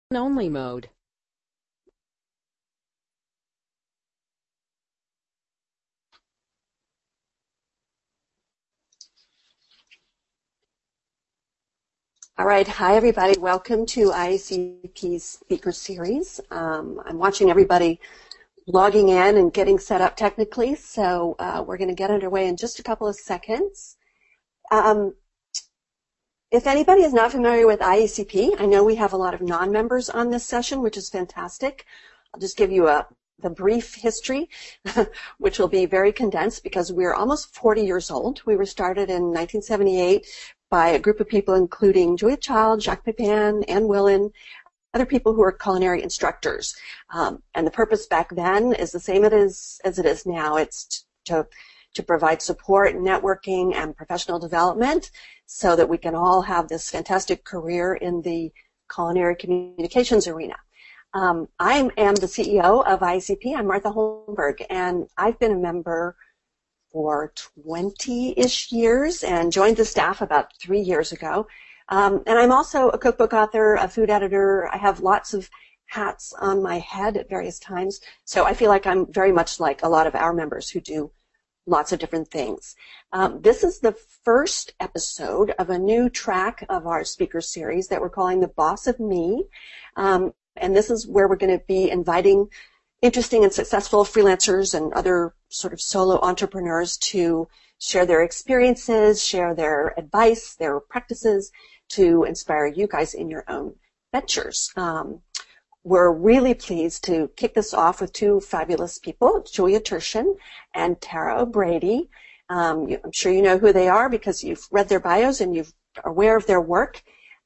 only mode. All right. Hi, everybody. Welcome to IACP's speaker series. I'm watching everybody logging in and getting set up technically, so we're going to get underway in just a couple of seconds. If anybody is not familiar with IACP, I know we have a lot of non-members on this session, which is fantastic. I'll just give you the brief history, which will be very condensed because we're almost 40 years old. We were started in 1978 by a group of people including Julia Child, Jacques Pepin, Anne Willan, other people who are culinary instructors. And the purpose back then is the same as it is now. It's to provide support, networking, and professional development so that we can all have this fantastic career in the culinary communications arena. I am the CEO of IACP. I'm Martha Holmberg, and I've been a member for 20-ish years and joined the staff about 3 years ago. And I'm also a cookbook author, a food editor. I have lots of hats on my head at various times. So I feel like I'm very much like a lot of our members who do lots of different things. This is the first episode of a new track of our speaker series that we're calling The Boss of Me. And this is where we're going to be inviting interesting and successful freelancers and other sort of solo entrepreneurs to share their experiences, share their advice, their practices to inspire you guys in your own ventures. We're really pleased to kick this off with two fabulous people, Julia Turshen and Tara O'Brady. I'm sure you know who they are because you've read their bios and you're aware of their work.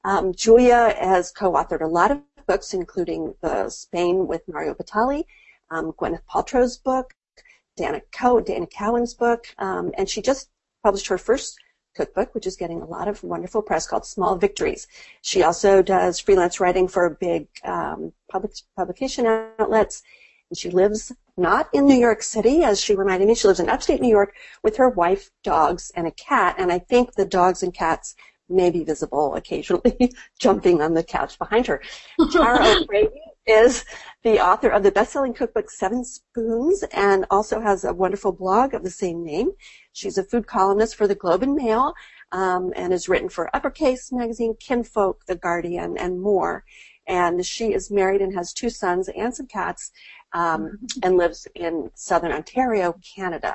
Julia has co-authored a lot of books, including the Spain with Mario Batali, Gwyneth Paltrow's book, Dana Cowan's book, and she just published her first cookbook, which is getting a lot of wonderful press, called Small Victories. She also does freelance writing for big publication outlets. And she lives not in New York City, as she reminded me. She lives in upstate New York with her wife, dogs, and a cat. And I think the dogs and cats may be visible occasionally jumping on the couch behind her. Tara O'Brady is the author of the best-selling cookbook Seven Spoons and also has a wonderful blog of the same name. She's a food columnist for the Globe and Mail and has written for Uppercase Magazine, Kinfolk, The Guardian, and more. And she is married and has two sons and some cats and lives in southern Ontario, Canada.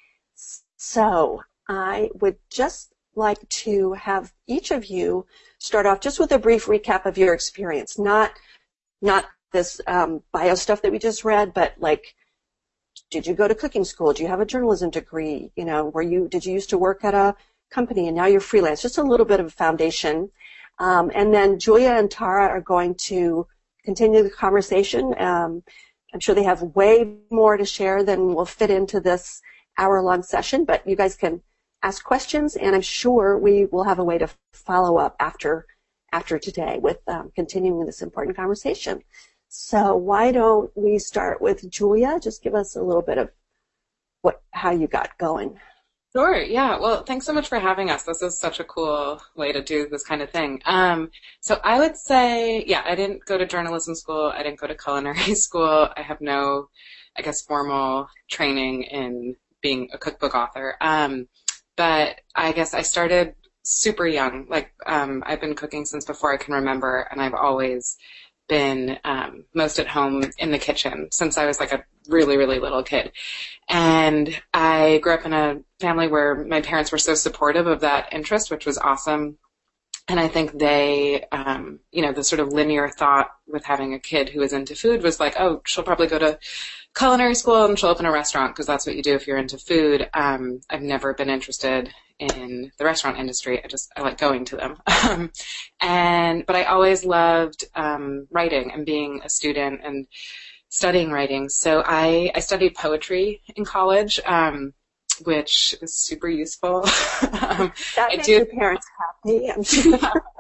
So I would just like to have each of you start off just with a brief recap of your experience, not this bio stuff that we just read, but like, did you go to cooking school? Do you have a journalism degree? You know, did you used to work at a company and now you're freelance? Just a little bit of a foundation. And then Julia and Tara are going to continue the conversation. I'm sure they have way more to share than will fit into this hour-long session, but you guys can ask questions, and I'm sure we will have a way to follow up after today with continuing this important conversation. So why don't we start with Julia? Just give us a little bit of how you got going. Sure, yeah. Well, thanks so much for having us. This is such a cool way to do this kind of thing. So I would say, yeah, I didn't go to journalism school. I didn't go to culinary school. I have no, I guess, formal training in being a cookbook author. But I guess I started super young. Like, I've been cooking since before I can remember, and I've always been most at home in the kitchen since I was like a really, really little kid. And I grew up in a family where my parents were so supportive of that interest, which was awesome. And I think they, the sort of linear thought with having a kid who is into food was like, oh, she'll probably go to culinary school and she'll open a restaurant because that's what you do if you're into food. I've never been interested in the restaurant industry. I like going to them. But I always loved writing and being a student and studying writing. So I studied poetry in college, which is super useful. That makes your parents happy, I'm sure.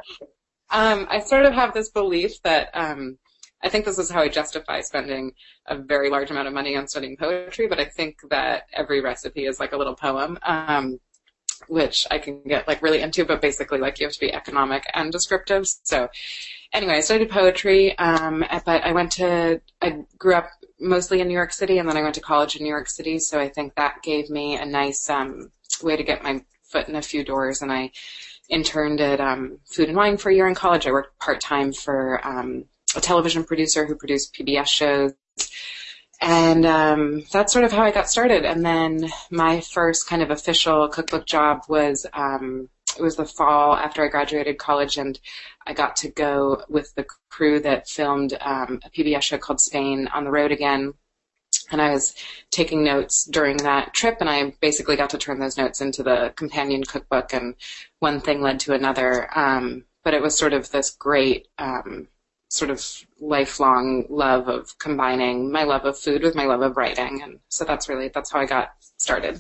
I sort of have this belief that I think this is how I justify spending a very large amount of money on studying poetry, but I think that every recipe is like a little poem. which I can get like really into, but basically like you have to be economic and descriptive. So anyway, I studied poetry, but I grew up mostly in New York City, and then I went to college in New York City, so I think that gave me a nice way to get my foot in a few doors, and I interned at Food and Wine for a year in college. I worked part-time for a television producer who produced PBS shows, and that's sort of how I got started. And then my first kind of official cookbook job was it was the fall after I graduated college, and I got to go with the crew that filmed a PBS show called Spain on the Road Again. And I was taking notes during that trip, and I basically got to turn those notes into the companion cookbook, and one thing led to another. But it was sort of this great sort of lifelong love of combining my love of food with my love of writing. And so that's how I got started.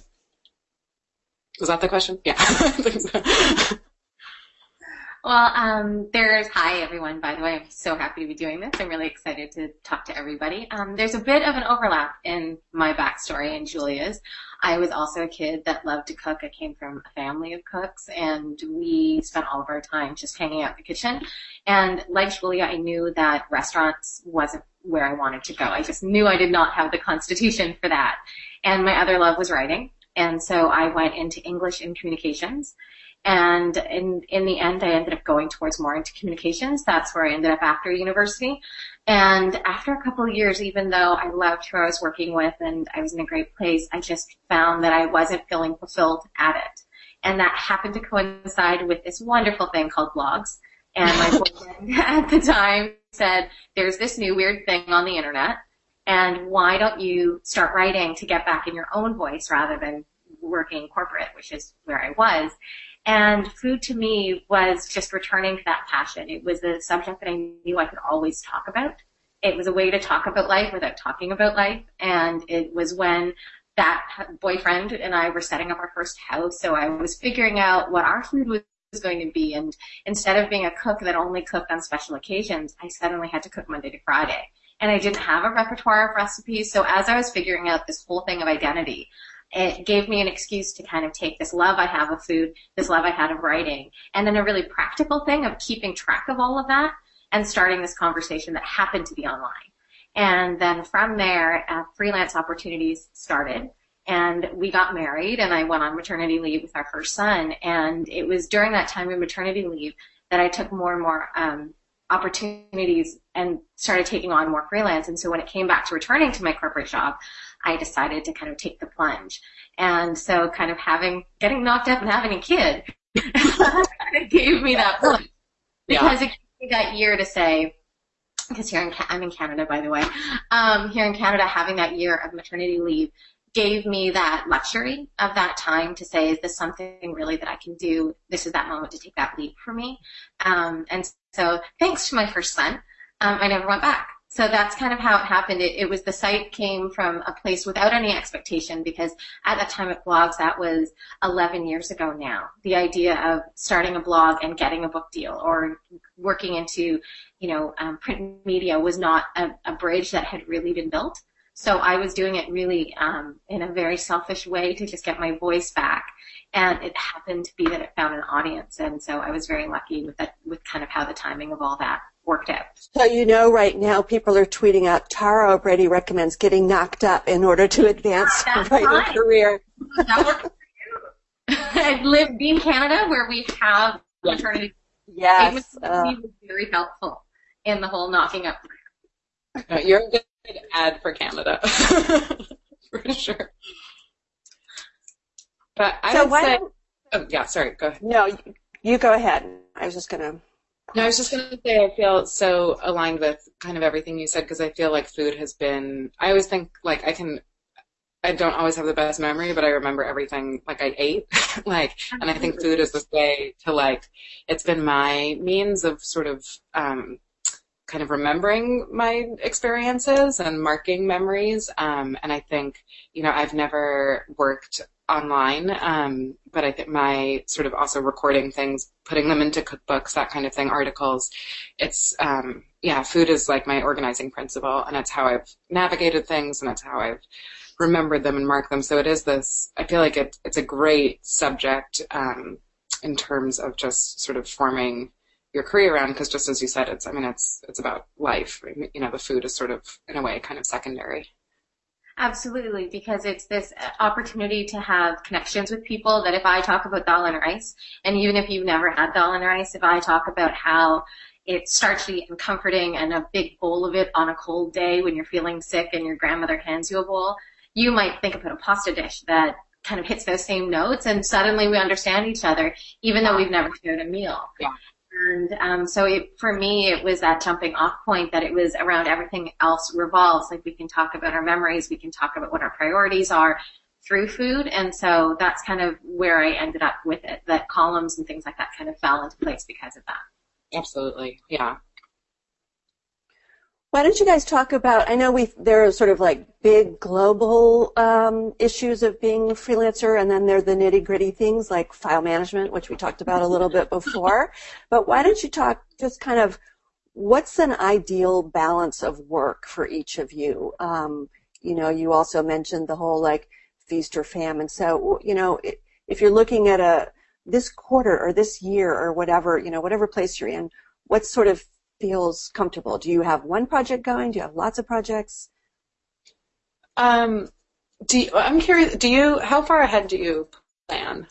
Was that the question? Yeah. I think so. Well, hi everyone, by the way. I'm so happy to be doing this. I'm really excited to talk to everybody. There's a bit of an overlap in my backstory and Julia's. I was also a kid that loved to cook. I came from a family of cooks, and we spent all of our time just hanging out in the kitchen. And like Julia, I knew that restaurants wasn't where I wanted to go. I just knew I did not have the constitution for that. And my other love was writing. And so I went into English and communications. And in the end, I ended up going towards more into communications. That's where I ended up after university. And after a couple of years, even though I loved who I was working with and I was in a great place, I just found that I wasn't feeling fulfilled at it. And that happened to coincide with this wonderful thing called blogs. And my boyfriend at the time said, there's this new weird thing on the internet, and why don't you start writing to get back in your own voice rather than working corporate, which is where I was. And food to me was just returning to that passion. It was a subject that I knew I could always talk about. It was a way to talk about life without talking about life. And it was when that boyfriend and I were setting up our first house. So I was figuring out what our food was going to be. And instead of being a cook that only cooked on special occasions, I suddenly had to cook Monday to Friday. And I didn't have a repertoire of recipes. So as I was figuring out this whole thing of identity, it gave me an excuse to kind of take this love I have of food, this love I had of writing, and then a really practical thing of keeping track of all of that and starting this conversation that happened to be online. And then from there, freelance opportunities started, and we got married, and I went on maternity leave with our first son. And it was during that time of maternity leave that I took more and more opportunities and started taking on more freelance. And so when it came back to returning to my corporate job, I decided to kind of take the plunge. And so kind of getting knocked up and having a kid it gave me that plunge. Because it gave me that year to say, because I'm in Canada, by the way, here in Canada, having that year of maternity leave gave me that luxury of that time to say, is this something really that I can do? This is that moment to take that leap for me. And so thanks to my first son, I never went back. So that's kind of how it happened. It was the site came from a place without any expectation, because at that time at Blogs, that was 11 years ago now. The idea of starting a blog and getting a book deal or working into, print media was not a bridge that had really been built. So I was doing it really in a very selfish way to just get my voice back. And it happened to be that it found an audience. And so I was very lucky with kind of how the timing of all that worked out. So right now people are tweeting out, Tara O'Brady recommends getting knocked up in order to advance a writing career. That works for you. I be in Canada where we have maternity. Yes. It was very helpful in the whole knocking up. No, you're a good ad for Canada. For sure. But I would say... Oh, yeah, sorry, go ahead. No, you go ahead. I was just going to say I feel so aligned with kind of everything you said, because I feel like food has been, I always think like I don't always have the best memory, but I remember everything like I ate. And I think food is this way to it's been my means of sort of kind of remembering my experiences and marking memories. And I think, I've never worked online, but I think my sort of also recording things, putting them into cookbooks, that kind of thing, articles, it's, food is like my organizing principle, and it's how I've navigated things, and it's how I've remembered them and marked them. So it is this, I feel like it's a great subject in terms of just sort of forming your career around, because just as you said, it's about life. The food is sort of, in a way, kind of secondary. Absolutely, because it's this opportunity to have connections with people that if I talk about dal and rice, and even if you've never had dal and rice, if I talk about how it's starchy and comforting and a big bowl of it on a cold day when you're feeling sick and your grandmother hands you a bowl, you might think about a pasta dish that kind of hits those same notes, and suddenly we understand each other, even though we've never shared a meal. Yeah. And so for me, it was that jumping off point that it was around everything else revolves. Like, we can talk about our memories, we can talk about what our priorities are through food. And so that's kind of where I ended up with it, that columns and things like that kind of fell into place because of that. Absolutely. Yeah. Why don't you guys talk about, I know there are sort of like big global issues of being a freelancer, and then there are the nitty-gritty things like file management, which we talked about a little bit before. But why don't you talk just kind of what's an ideal balance of work for each of you? You also mentioned the whole like feast or famine. So, if you're looking at this quarter or this year or whatever, whatever place you're in, what sort of feels comfortable? Do you have one project going? Do you have lots of projects? I'm curious, how far ahead do you plan?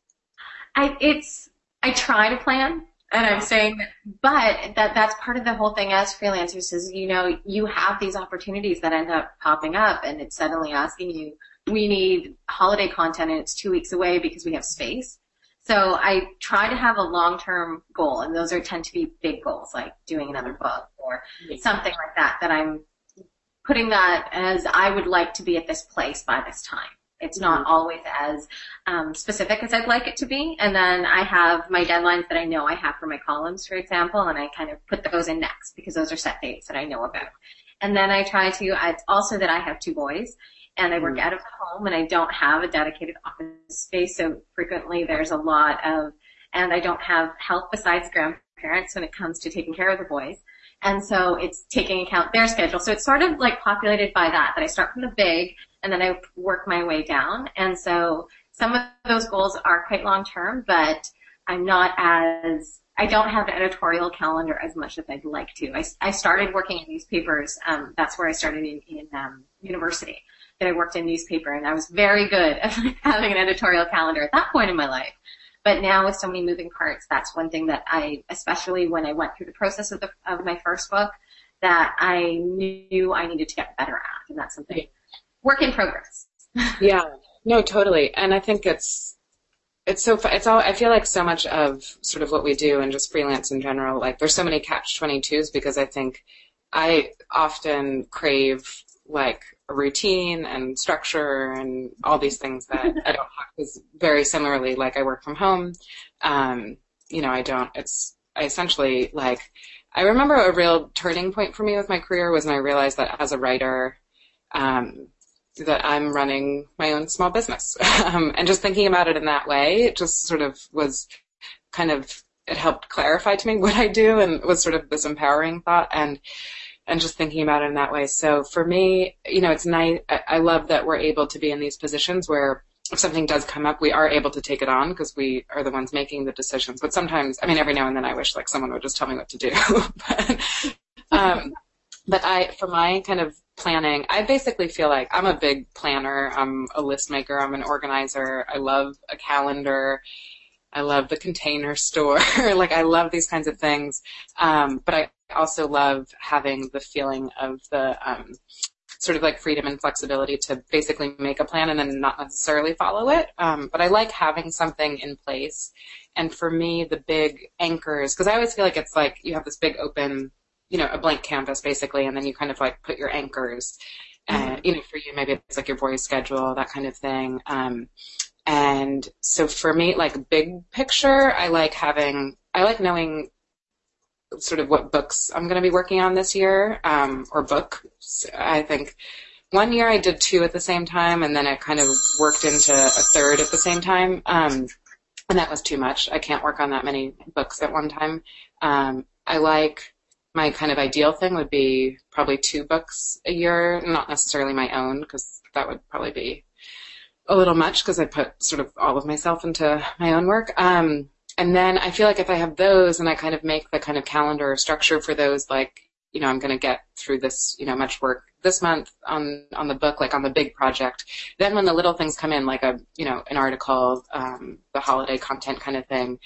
I try to plan, and I'm saying that, but that's part of the whole thing as freelancers is, you have these opportunities that end up popping up, and it's suddenly asking you, we need holiday content and it's 2 weeks away because we have space. So I try to have a long-term goal, and those tend to be big goals, like doing another book or something like that I'm putting that as I would like to be at this place by this time. It's not always as specific as I'd like it to be. And then I have my deadlines that I know I have for my columns, for example, and I kind of put those in next because those are set dates that I know about. And then I try to, it's also that I have 2 boys, and I work out of home, and I don't have a dedicated office space, so frequently there's a lot of, and I don't have help besides grandparents when it comes to taking care of the boys. And so it's taking account their schedule. So it's sort of like populated by that I start from the big, and then I work my way down. And so some of those goals are quite long term, but I don't have an editorial calendar as much as I'd like to. I started working in newspapers. That's where I started in university. That I worked in newspaper, and I was very good at having an editorial calendar at that point in my life. But now with so many moving parts, that's one thing that especially when I went through the process of my first book, that I knew I needed to get better at, and that's something work in progress. Yeah, no, totally. And I think it's so, I feel like so much of sort of what we do and just freelance in general, like there's so many catch-22s, because I think I often crave like a routine and structure and all these things that I don't have, because very similarly, like I work from home, I essentially, like, I remember a real turning point for me with my career was when I realized that as a writer, that I'm running my own small business. And just thinking about it in that way, it just sort of was kind of, it helped clarify to me what I do, and was sort of this empowering thought, and just thinking about it in that way. So for me, it's nice. I love that we're able to be in these positions where if something does come up, we are able to take it on because we are the ones making the decisions. But sometimes, every now and then I wish like someone would just tell me what to do. But for my kind of planning, I basically feel like I'm a big planner. I'm a list maker. I'm an organizer. I love a calendar. I love the Container Store. Like, I love these kinds of things. But I also love having the feeling of the sort of like freedom and flexibility to basically make a plan and then not necessarily follow it. But I like having something in place. And for me, the big anchors, because I always feel like it's like you have this big open, a blank canvas basically, and then you kind of like put your anchors. And, for you, maybe it's like your boys' schedule, that kind of thing. And so for me, like big picture, I like knowing sort of what books I'm going to be working on this year, or books. I think one year I did 2 at the same time, and then it kind of worked into a third at the same time. And that was too much. I can't work on that many books at one time. I like my kind of ideal thing would be probably 2 books a year, not necessarily my own, because that would probably be a little much because I put sort of all of myself into my own work. And then I feel like if I have those and I kind of make the kind of calendar structure for those, like, you know, I'm going to get through this, you know, much work this month on the book, like on the big project. Then when the little things come in, like a, you know, an article, the holiday content kind of thing,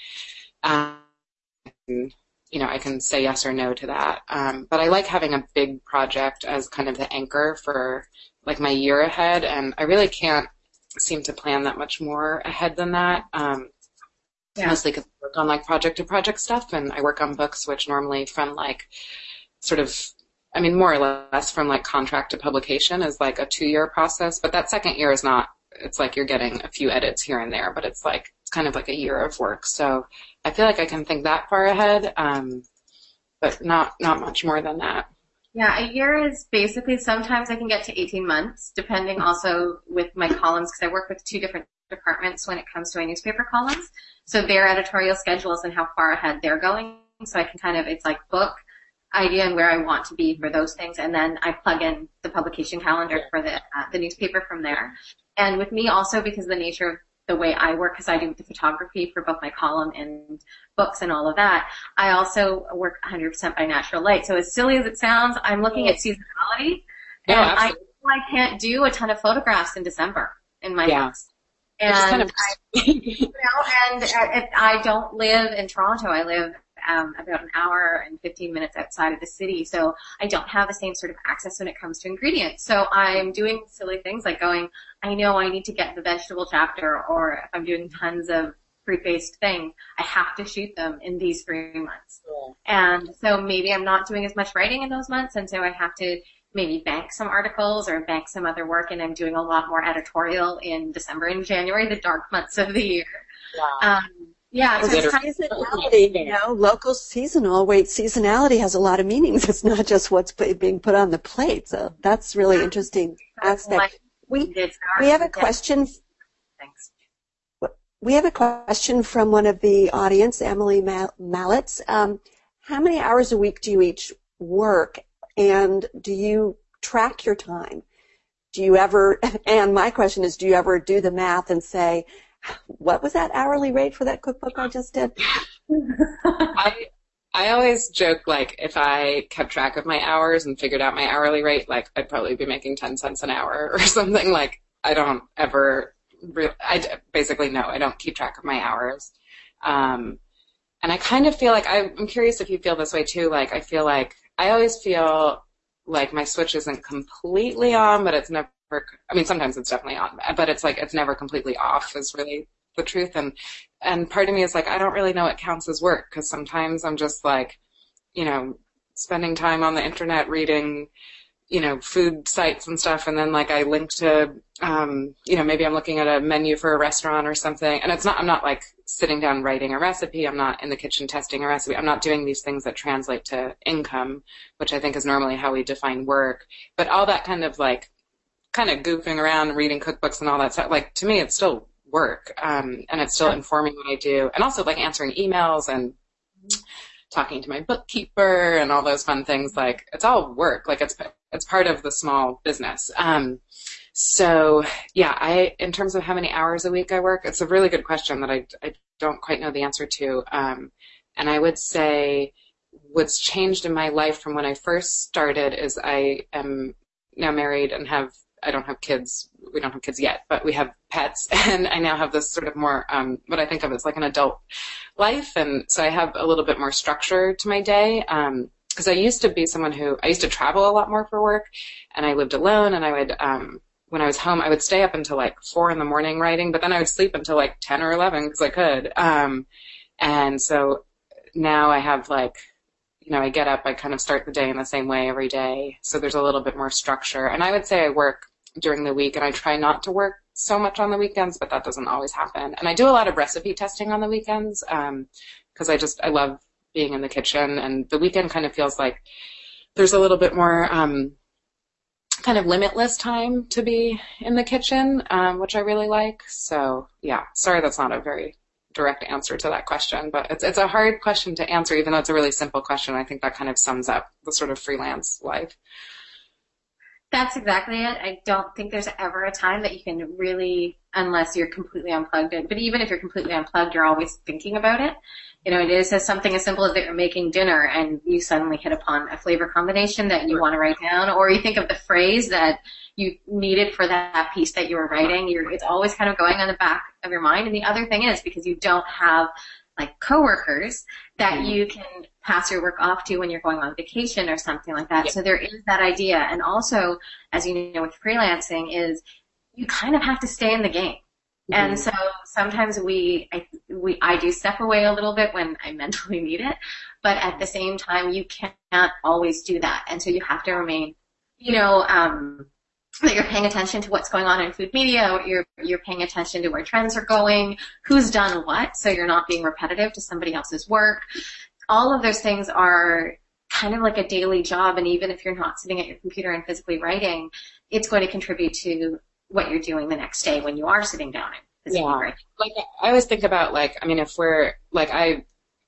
you know, I can say yes or no to that. But I like having a big project as kind of the anchor for like my year ahead. And I really can't seem to plan that much more ahead than that. Mostly because I work on like project to project stuff, and I work on books, which normally from like sort of, I mean, more or less from like contract to publication is like a 2-year process. But that second year is not, it's like you're getting a few edits here and there, but it's like, it's kind of like a year of work. So I feel like I can think that far ahead, but not much more than that. Yeah, a year is basically, sometimes I can get to 18 months, depending also with my columns, because I work with 2 different departments when it comes to my newspaper columns. So their editorial schedules and how far ahead they're going. So I can kind of, it's like book idea and where I want to be for those things. And then I plug in the publication calendar for the newspaper from there. And with me also, because of the nature of the way I work, because I do the photography for both my column and books and all of that, I also work 100% by natural light. So as silly as it sounds, I'm looking at seasonality, and I can't do a ton of photographs in December in my house. And kind of I don't live in Toronto. I live about an hour and 15 minutes outside of the city, so I don't have the same sort of access when it comes to ingredients. So I'm doing silly things like going, I know I need to get the vegetable chapter, or if I'm doing tons of fruit-based things, I have to shoot them in these 3 months. Yeah. And so maybe I'm not doing as much writing in those months, and so I have to maybe bank some articles or bank some other work, and I'm doing a lot more editorial in December and January, the dark months of the year. Wow. Yeah, so seasonality, you know, local seasonal. Wait, seasonality has a lot of meanings. It's not just what's being put on the plate. So that's really interesting aspect. We have a question. Thanks. We have a question from one of the audience, Emily Mallets. How many hours a week do you each work, and do you track your time? Do you ever, and my question is, do you ever do the math and say, what was that hourly rate for that cookbook I just did? I always joke, like, if I kept track of my hours and figured out my hourly rate, like, I'd probably be making 10 cents an hour or something. Like, I don't ever, I don't keep track of my hours. And I kind of feel like, I'm curious if you feel this way too. Like, I always feel like my switch isn't completely on, but it's never, I mean, sometimes it's definitely on, but it's like, it's never completely off is really the truth. And part of me is like, I don't really know what counts as work, because sometimes I'm just like, you know, spending time on the internet reading, you know, food sites and stuff, and then like I link to, you know, maybe I'm looking at a menu for a restaurant or something, and I'm not like sitting down writing a recipe, I'm not in the kitchen testing a recipe, I'm not doing these things that translate to income, which I think is normally how we define work, but all that kind of goofing around and reading cookbooks and all that stuff, like, to me, it's still work, and it's still informing what I do, and also like answering emails and talking to my bookkeeper and all those fun things. Like, it's all work. Like, it's part of the small business. So yeah, in terms of how many hours a week I work, it's a really good question that I don't quite know the answer to. And I would say what's changed in my life from when I first started is I am now married and I don't have kids. We don't have kids yet, but we have pets, and I now have this sort of more, what I think of as like an adult life. And so I have a little bit more structure to my day. Cause I used to be someone I used to travel a lot more for work, and I lived alone, and I would, when I was home, I would stay up until like 4 a.m. writing, but then I would sleep until like 10 or 11 cause I could. And so now I have like, you know, I get up, I kind of start the day in the same way every day. So there's a little bit more structure. And I would say I work during the week, and I try not to work so much on the weekends, but that doesn't always happen. And I do a lot of recipe testing on the weekends, because I love being in the kitchen, and the weekend kind of feels like there's a little bit more, kind of limitless time to be in the kitchen, which I really like. So yeah, sorry, that's not a very direct answer to that question, but it's a hard question to answer, even though it's a really simple question. I think that kind of sums up the sort of freelance life. That's exactly it. I don't think there's ever a time that you can really, unless you're completely unplugged. But even if you're completely unplugged, you're always thinking about it. It is as something as simple as that you're making dinner and you suddenly hit upon a flavor combination that you want to write down, or you think of the phrase that you needed for that piece that you were writing. It's always kind of going on the back of your mind. And the other thing is, because you don't have like coworkers that you can pass your work off to when you're going on vacation or something like that. So there is that idea. And also, as you know, with freelancing is you kind of have to stay in the game. And so sometimes I do step away a little bit when I mentally need it, but at the same time, you can't always do that. And so you have to remain, that you're paying attention to what's going on in food media, you're paying attention to where trends are going, who's done what, so you're not being repetitive to somebody else's work. All of those things are kind of like a daily job, and even if you're not sitting at your computer and physically writing, it's going to contribute to what you're doing the next day when you are sitting down and physically writing. Like, I always think about, if we're, I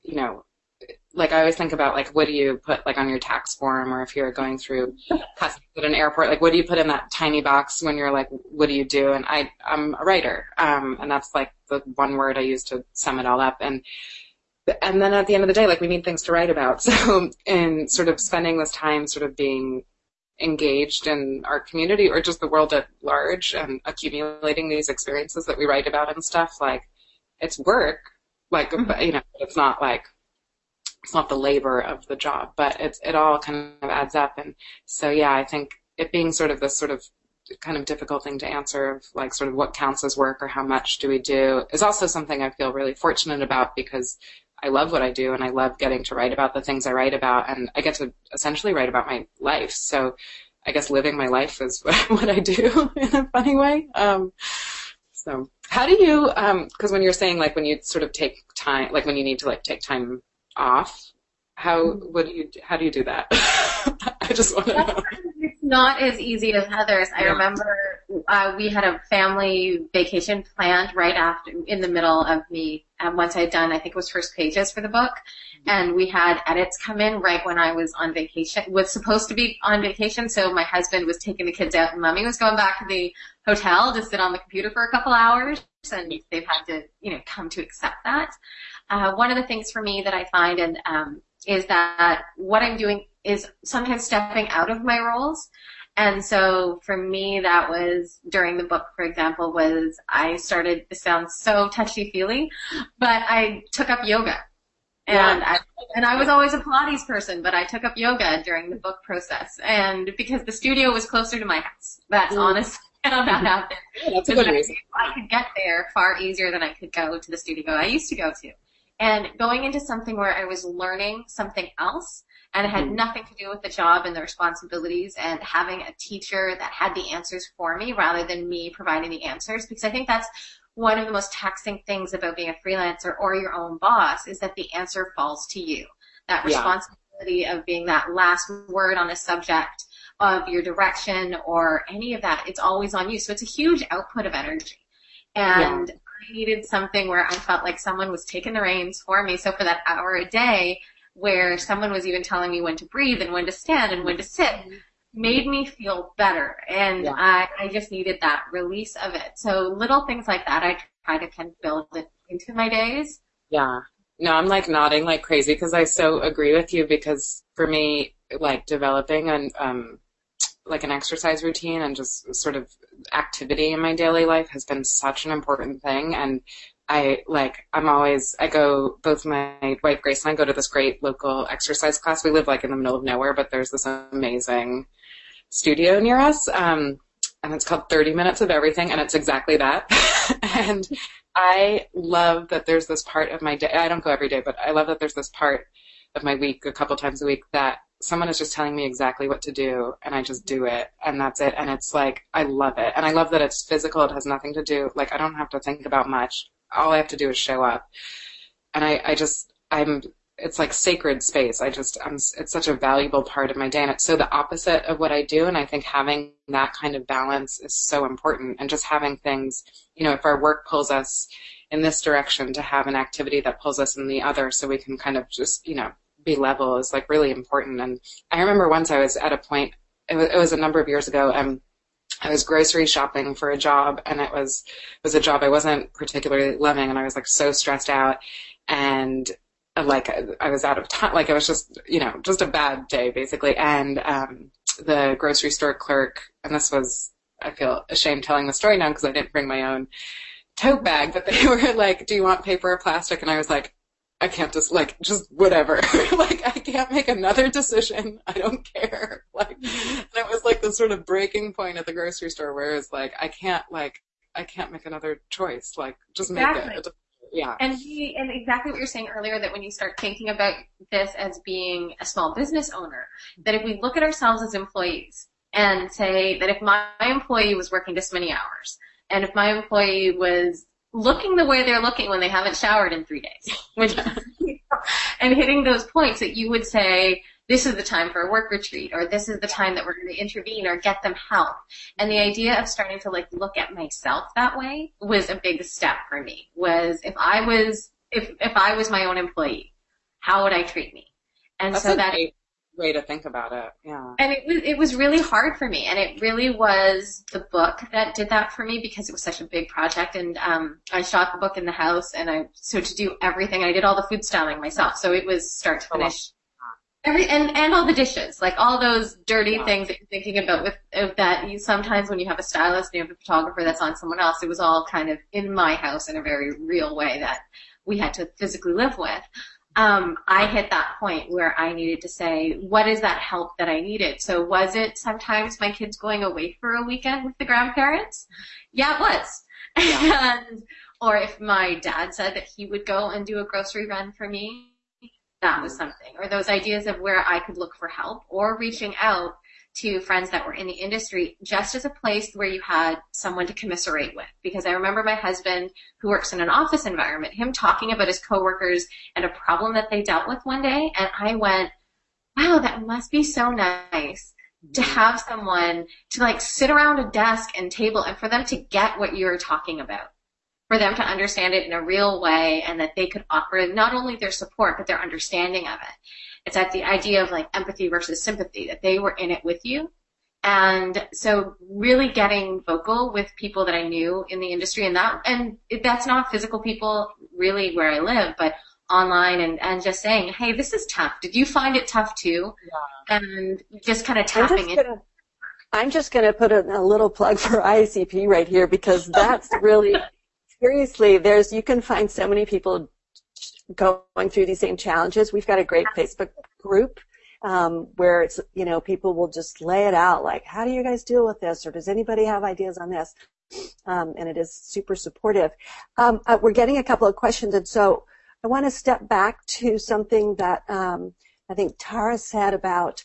always think about, what do you put, on your tax form, or if you're going through customs at an airport, what do you put in that tiny box when you're what do you do? And I'm a writer, and that's, the one word I use to sum it all up. And then at the end of the day, we need things to write about. So, in sort of spending this time sort of being engaged in our community or just the world at large and accumulating these experiences that we write about and stuff, it's work, it's not it's not the labor of the job, but it all kind of adds up. And so, I think it being sort of this sort of kind of difficult thing to answer of sort of what counts as work or how much do we do is also something I feel really fortunate about, because I love what I do and I love getting to write about the things I write about, and I get to essentially write about my life. So I guess living my life is what I do in a funny way. So how do you, cause when you're saying when you sort of take time, when you need to take time off, how do you do that? I just want to know. It's not as easy as Heather's. I remember we had a family vacation planned right after, in the middle of me, once I'd done, I think it was first pages for the book, and we had edits come in right when I was on vacation, was supposed to be on vacation, so my husband was taking the kids out and Mommy was going back to the hotel to sit on the computer for a couple hours, and they've had to, come to accept that. One of the things for me that I find is that what I'm doing is sometimes stepping out of my roles. And so for me, that was during the book, for example, was I started, this sounds so touchy-feely, but I took up yoga. And I was always a Pilates person, but I took up yoga during the book process. And because the studio was closer to my house, that's honestly how that happened. Yeah, that's a good reason. I could get there far easier than I could go to the studio I used to go to. And going into something where I was learning something else, and it had nothing to do with the job and the responsibilities, and having a teacher that had the answers for me rather than me providing the answers, because I think that's one of the most taxing things about being a freelancer or your own boss, is that the answer falls to you. That responsibility of being that last word on a subject, of your direction or any of that, it's always on you. So it's a huge output of energy. And I needed something where I felt like someone was taking the reins for me. So for that hour a day where someone was even telling me when to breathe and when to stand and when to sit, made me feel better. And I just needed that release of it. So little things like that, I try to kind of build it into my days. Yeah. No, I'm nodding like crazy because I so agree with you, because for me, developing an exercise routine and just sort of activity in my daily life has been such an important thing. And both my wife Grace and I go to this great local exercise class. We live in the middle of nowhere, but there's this amazing studio near us. And it's called 30 Minutes of Everything. And it's exactly that. And I love that there's this part of my day. I don't go every day, but I love that there's this part of my week a couple times a week that someone is just telling me exactly what to do, and I just do it, and that's it. And it's I love it. And I love that it's physical. It has nothing to do, I don't have to think about much. All I have to do is show up. And it's like sacred space. It's such a valuable part of my day, and it's so the opposite of what I do. And I think having that kind of balance is so important, and just having things, if our work pulls us in this direction to have an activity that pulls us in the other so we can kind of just, be level is like really important. And I remember once I was at a point, it was a number of years ago, I was grocery shopping for a job, and it was a job I wasn't particularly loving, and I was like so stressed out, and like I was out of time, like it was just, just a bad day basically. And the grocery store clerk, and this was, I feel ashamed telling the story now because I didn't bring my own tote bag, but they were like, do you want paper or plastic? And I was like, I can't just whatever. Like, I can't make another decision. I don't care. Like, and it was like this sort of breaking point at the grocery store where it's like, I can't make another choice. Like, just make it. Yeah. And exactly what you're saying earlier, that when you start thinking about this as being a small business owner, that if we look at ourselves as employees and say that if my employee was working this many hours, and if my employee was looking the way they're looking when they haven't showered in 3 days, and hitting those points that you would say, this is the time for a work retreat, or this is the time that we're going to intervene or get them help. And the idea of starting to like look at myself that way was a big step for me. Was if I was my own employee, how would I treat me? And that's so a great way to think about it. Yeah. And it was really hard for me, and it really was the book that did that for me, because it was such a big project. And I shot the book in the house, and so to do everything, I did all the food styling myself. So it was start to finish. And all the dishes, like all those dirty things that you're thinking about that you sometimes when you have a stylist and you have a photographer that's on someone else, it was all kind of in my house in a very real way that we had to physically live with. I hit that point where I needed to say, what is that help that I needed? So was it sometimes my kids going away for a weekend with the grandparents? Yeah, it was. Yeah. Or if my dad said that he would go and do a grocery run for me, that was something. Or those ideas of where I could look for help, or reaching out to friends that were in the industry just as a place where you had someone to commiserate with. Because I remember my husband, who works in an office environment, him talking about his coworkers and a problem that they dealt with one day. And I went, wow, that must be so nice to have someone to like sit around a desk and table and for them to get what you're talking about, for them to understand it in a real way, and that they could offer not only their support, but their understanding of it. It's that the idea of like empathy versus sympathy, that they were in it with you. And so really getting vocal with people that I knew in the industry, and that's not physical people really where I live, but online, and just saying, hey, this is tough. Did you find it tough too? Yeah. And just kind of tapping in. I'm just going to put a little plug for IACP right here, because that's really, seriously, you can find so many people going through these same challenges. We've got a great Facebook group where it's, people will just lay it out, like, how do you guys deal with this? Or does anybody have ideas on this? And it is super supportive. We're getting a couple of questions, and so I want to step back to something that I think Tara said about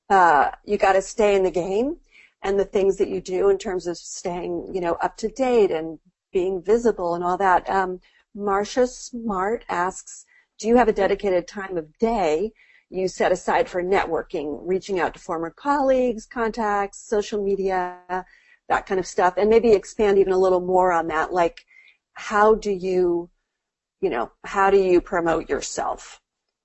you got to stay in the game, and the things that you do in terms of staying, up to date and being visible and all that. Marcia Smart asks, do you have a dedicated time of day you set aside for networking, reaching out to former colleagues, contacts, social media, that kind of stuff? And maybe expand even a little more on that, like how do you promote yourself?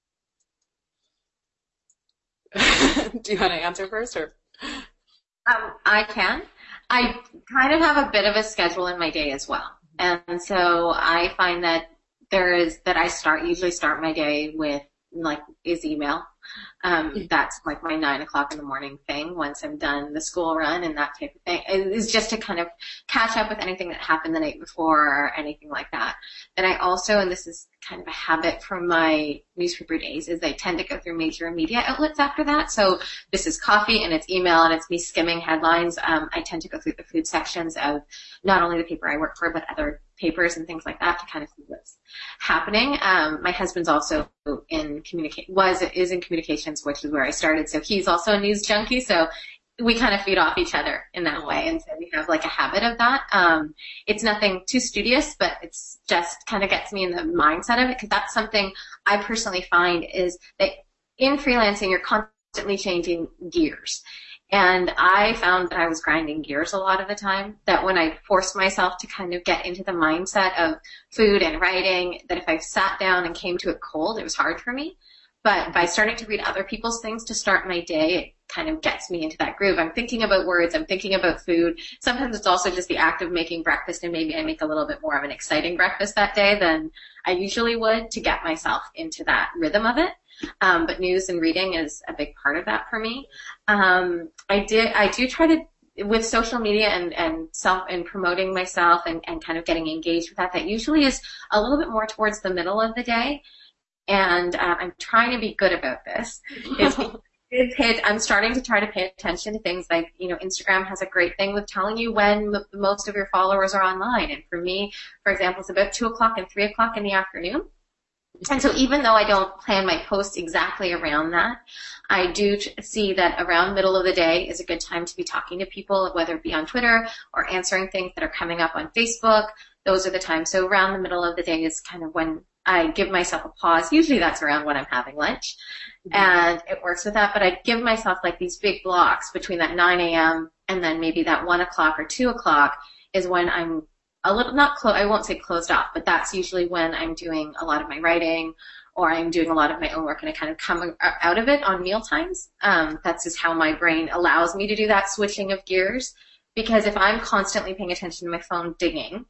Do you want to answer first, or? I can. I kind of have a bit of a schedule in my day as well. And so I find that I usually start my day with is email. That's like my 9 o'clock in the morning thing once I'm done the school run and that type of thing. It's just to kind of catch up with anything that happened the night before or anything like that. Then I also, and this is kind of a habit from my newspaper days, is I tend to go through major media outlets after that. So this is coffee and it's email and it's me skimming headlines. I tend to go through the food sections of not only the paper I work for, but other papers and things like that to kind of see what's happening. My husband's also is in communications, which is where I started. So he's also a news junkie. So we kind of feed off each other in that way. And so we have like a habit of that. It's nothing too studious, but it's just kind of gets me in the mindset of it, because that's something I personally find is that in freelancing, you're constantly changing gears. And I found that I was grinding gears a lot of the time, that when I forced myself to kind of get into the mindset of food and writing, that if I sat down and came to it cold, it was hard for me. But by starting to read other people's things to start my day, it kind of gets me into that groove. I'm thinking about words, I'm thinking about food. Sometimes it's also just the act of making breakfast, and maybe I make a little bit more of an exciting breakfast that day than I usually would to get myself into that rhythm of it. But news and reading is a big part of that for me. I do try to, with social media and promoting myself and kind of getting engaged with that usually is a little bit more towards the middle of the day. And, I'm trying to be good about this. I'm starting to try to pay attention to things like, Instagram has a great thing with telling you when most of your followers are online. And for me, for example, it's about 2:00 and 3:00 in the afternoon. And so even though I don't plan my posts exactly around that, I do see that around middle of the day is a good time to be talking to people, whether it be on Twitter or answering things that are coming up on Facebook. Those are the times. So around the middle of the day is kind of when I give myself a pause. Usually that's around when I'm having lunch. And it works with that. But I give myself like these big blocks between that 9 a.m. and then maybe that 1:00 or 2:00 is when I'm a little, I won't say closed off, but that's usually when I'm doing a lot of my writing or I'm doing a lot of my own work and I kind of come out of it on meal times. That's just how my brain allows me to do that switching of gears. Because if I'm constantly paying attention to my phone dinging,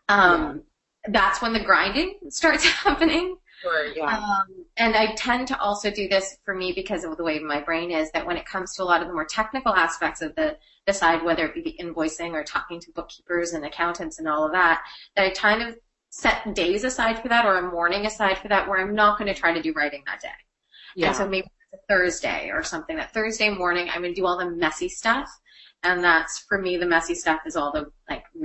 that's when the grinding starts happening. Sure, yeah. And I tend to also do this for me because of the way my brain is, that when it comes to a lot of the more technical aspects of the side, whether it be the invoicing or talking to bookkeepers and accountants and all of that I kind of set days aside for that or a morning aside for that where I'm not going to try to do writing that day. Yeah. And so maybe it's a Thursday or something. That Thursday morning I'm going to do all the messy stuff. And that's, for me, the messy stuff is all the,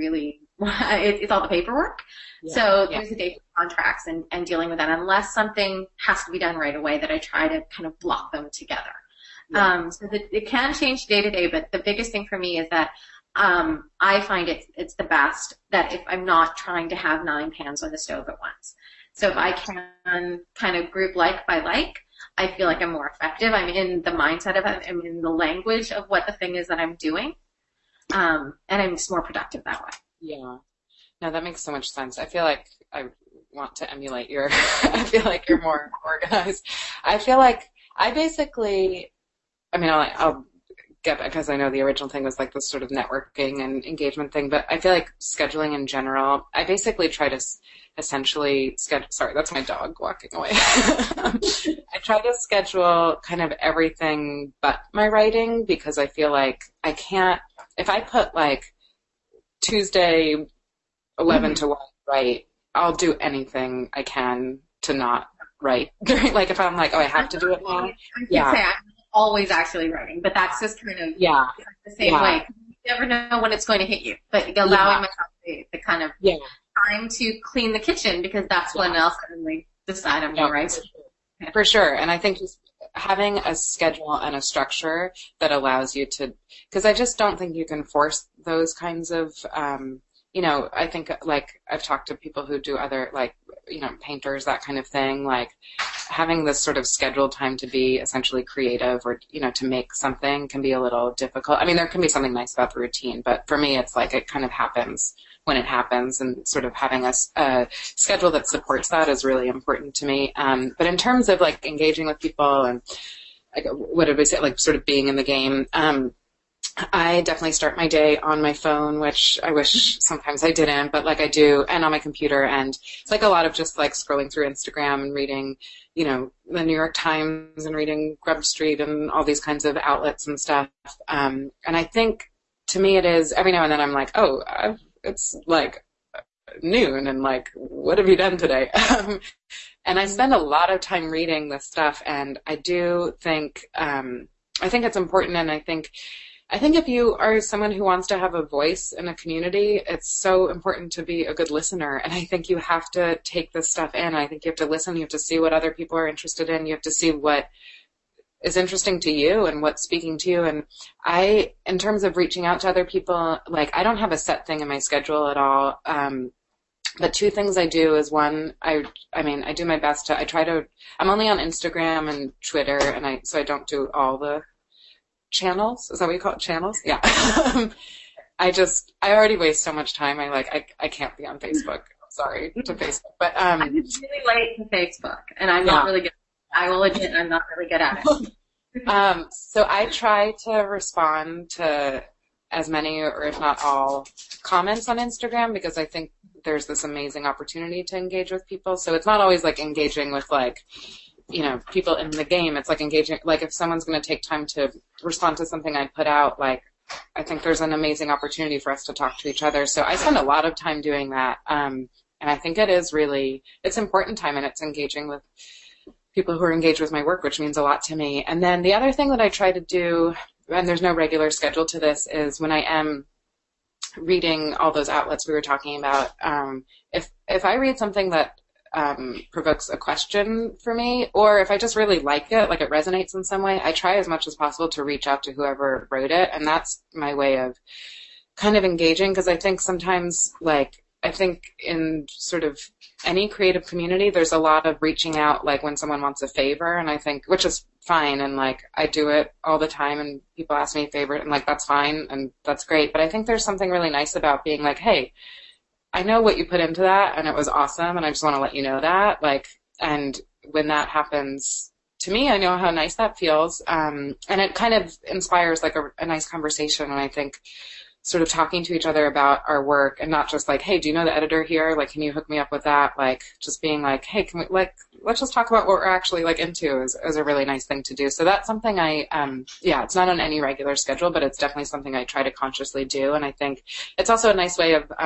it's all the paperwork. Yeah. So there's a day for contracts and dealing with that, unless something has to be done right away, that I try to kind of block them together. Yeah. So that it can change day to day, but the biggest thing for me is that, I find it's the best that if I'm not trying to have 9 pans on the stove at once. So if I can kind of group like by like, I feel like I'm more effective. I'm in the mindset of it. I'm in the language of what the thing is that I'm doing. And I'm just more productive that way. Yeah. No, that makes so much sense. I feel like I want to emulate I feel like you're more organized. I feel like I'll get, because I know the original thing was like this sort of networking and engagement thing, but I feel like scheduling in general, I basically try to essentially schedule, sorry, that's my dog walking away. I try to schedule kind of everything but my writing, because I feel like I can't, if I put like Tuesday 11 to 1 write, I'll do anything I can to not write during, like if I'm like, oh, I have to do it now. I'm always actually writing, but that's just kind of the same way. You never know when it's going to hit you, but allowing myself the kind of time to clean the kitchen, because that's when I'll suddenly decide I'm going to write. For sure. And I think just having a schedule and a structure that allows you to, because I just don't think you can force those kinds of, I think like I've talked to people who do other, like, painters, that kind of thing, like having this sort of scheduled time to be essentially creative or, to make something can be a little difficult. I mean, there can be something nice about the routine, but for me, it's like it kind of happens when it happens, and sort of having a schedule that supports that is really important to me. But in terms of like engaging with people and like, what did we say, like sort of being in the game, I definitely start my day on my phone, which I wish sometimes I didn't, but like I do, and on my computer, and it's like a lot of just like scrolling through Instagram and reading, the New York Times and reading Grub Street and all these kinds of outlets and stuff. And I think to me it is, every now and then I'm like, oh, it's like noon and like, what have you done today? And I spend a lot of time reading this stuff, and I do think, I think it's important, and I think if you are someone who wants to have a voice in a community, it's so important to be a good listener. And I think you have to take this stuff in. I think you have to listen. You have to see what other people are interested in. You have to see what is interesting to you and what's speaking to you. And in terms of reaching out to other people, like I don't have a set thing in my schedule at all. But 2 things I do is, one, I do my best to, I'm only on Instagram and Twitter, and so I don't do all the channels. Is that what you call it? Channels? Yeah. I already waste so much time. I can't be on Facebook. Sorry to Facebook, but I'm really late to Facebook, and I'm not really good. I will admit I'm not really good at it. So I try to respond to as many, or if not all, comments on Instagram, because I think there's this amazing opportunity to engage with people. So it's not always like engaging with like, you know, people in the game. It's like engaging, like if someone's going to take time to respond to something I put out, like I think there's an amazing opportunity for us to talk to each other. So I spend a lot of time doing that. And I think it's important time, and it's engaging with people who are engaged with my work, which means a lot to me. And then the other thing that I try to do, and there's no regular schedule to this, is when I am reading all those outlets we were talking about, if I read something that provokes a question for me, or if I just really like it, like it resonates in some way, I try as much as possible to reach out to whoever wrote it, and that's my way of kind of engaging, because I think sometimes, like, I think in sort of any creative community, there's a lot of reaching out, like when someone wants a favor, and I think, which is fine, and like I do it all the time, and people ask me a favor, and like that's fine, and that's great, but I think there's something really nice about being like, hey, I know what you put into that, and it was awesome, and I just want to let you know that, like, and when that happens to me, I know how nice that feels, and it kind of inspires like a nice conversation, and I think sort of talking to each other about our work, and not just like, hey, do you know the editor here? Like, can you hook me up with that? Like, just being like, hey, can we, like, let's just talk about what we're actually like into is a really nice thing to do. So that's something it's not on any regular schedule, but it's definitely something I try to consciously do. And I think it's also a nice way of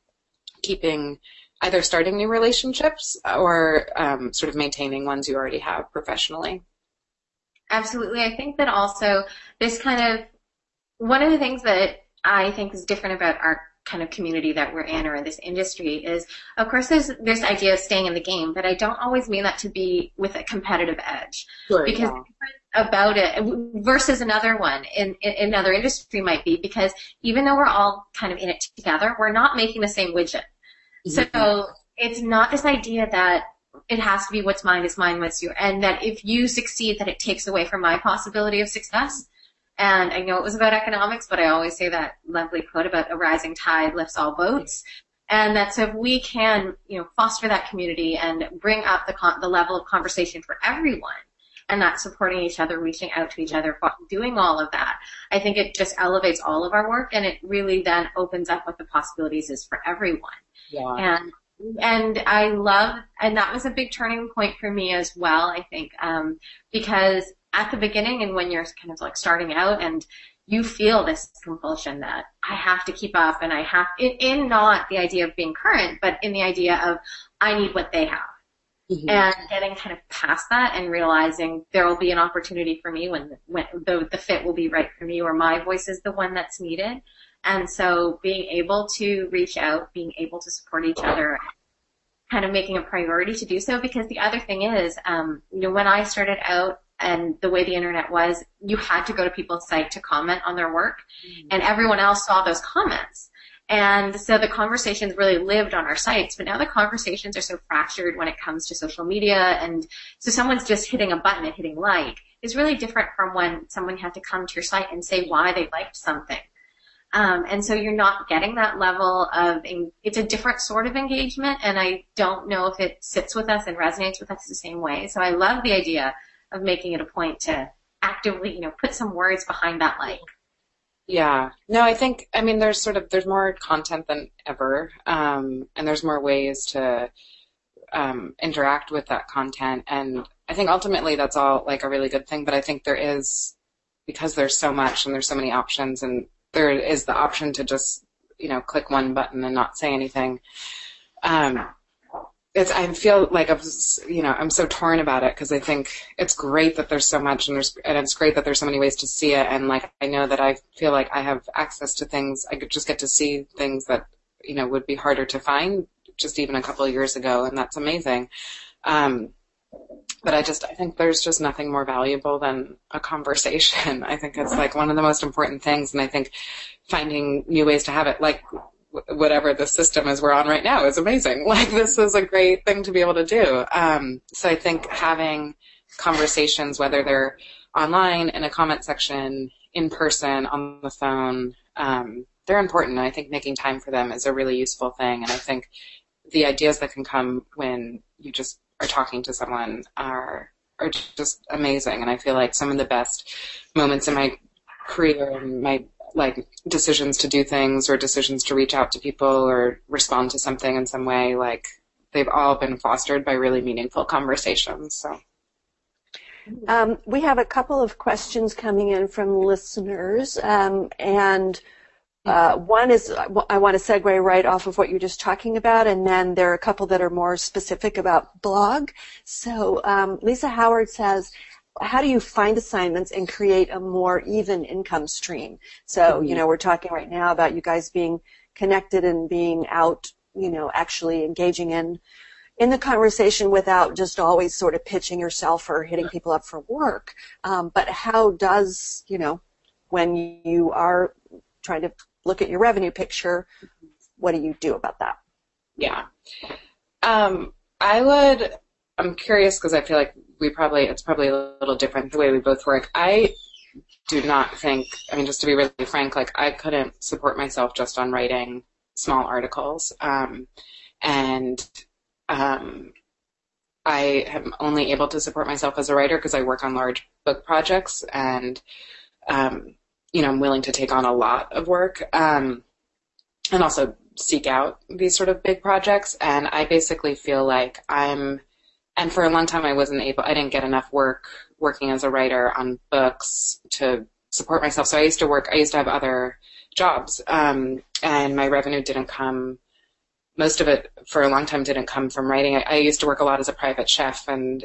either starting new relationships or sort of maintaining ones you already have professionally. Absolutely. I think that also this kind of, one of the things that I think is different about our kind of community that we're in, or in this industry, is, of course, there's this idea of staying in the game, but I don't always mean that to be with a competitive edge. Sure, because about it versus another one in another industry might be, because even though we're all kind of in it together, we're not making the same widget. Mm-hmm. So it's not this idea that it has to be what's mine is mine, what's yours, and that if you succeed, that it takes away from my possibility of success. And I know it was about economics, but I always say that lovely quote about a rising tide lifts all boats. And that so if we can, foster that community and bring up the level of conversation for everyone, and not supporting each other, reaching out to each other, doing all of that, I think it just elevates all of our work, and it really then opens up what the possibilities is for everyone. Yeah. And I love, and that was a big turning point for me as well, I think, because at the beginning, and when you're kind of like starting out, and you feel this compulsion that I have to keep up, and I have, in not the idea of being current, but in the idea of I need what they have. Mm-hmm. And getting kind of past that and realizing there will be an opportunity for me when the fit will be right for me, or my voice is the one that's needed. And so being able to reach out, being able to support each other, kind of making a priority to do so, because the other thing is, when I started out, and the way the internet was, you had to go to people's site to comment on their work, and everyone else saw those comments. And so the conversations really lived on our sites, but now the conversations are so fractured when it comes to social media, and so someone's just hitting a button and hitting like is really different from when someone had to come to your site and say why they liked something. And so you're not getting that level of, it's a different sort of engagement, and I don't know if it sits with us and resonates with us the same way. So I love the idea of making it a point to actively, put some words behind that like. Yeah. No, I think, there's more content than ever, and there's more ways to interact with that content, and I think ultimately that's all like a really good thing, but I think there is, because there's so much and there's so many options, and there is the option to just, click one button and not say anything. I feel like I'm so torn about it, because I think it's great that there's so much, and it's great that there's so many ways to see it. And like, I know that I feel like I have access to things. I could just get to see things that, would be harder to find just even a couple of years ago. And that's amazing. But I think there's just nothing more valuable than a conversation. I think it's like one of the most important things. And I think finding new ways to have it, like whatever the system is we're on right now, is amazing. Like, this is a great thing to be able to do. So I think having conversations, whether they're online, in a comment section, in person, on the phone, they're important. And I think making time for them is a really useful thing. And I think the ideas that can come when you just are talking to someone are just amazing. And I feel like some of the best moments in my career and my like decisions to do things or decisions to reach out to people or respond to something in some way, like they've all been fostered by really meaningful conversations. So we have a couple of questions coming in from listeners, and one is, I want to segue right off of what you're just talking about, and then there are a couple that are more specific about blog. So Lisa Howard says, how do you find assignments and create a more even income stream? So, we're talking right now about you guys being connected and being out, actually engaging in the conversation without just always sort of pitching yourself or hitting people up for work. But how does, when you are trying to look at your revenue picture, what do you do about that? Yeah. I'm curious because I feel like it's probably a little different the way we both work. I do not think, just to be really frank, like I couldn't support myself just on writing small articles. I am only able to support myself as a writer because I work on large book projects and, I'm willing to take on a lot of work, and also seek out these sort of big projects. And I basically feel like and for a long time I didn't get enough work working as a writer on books to support myself. So I used to have other jobs, and my revenue didn't come. Most of it for a long time didn't come from writing. I used to work a lot as a private chef, and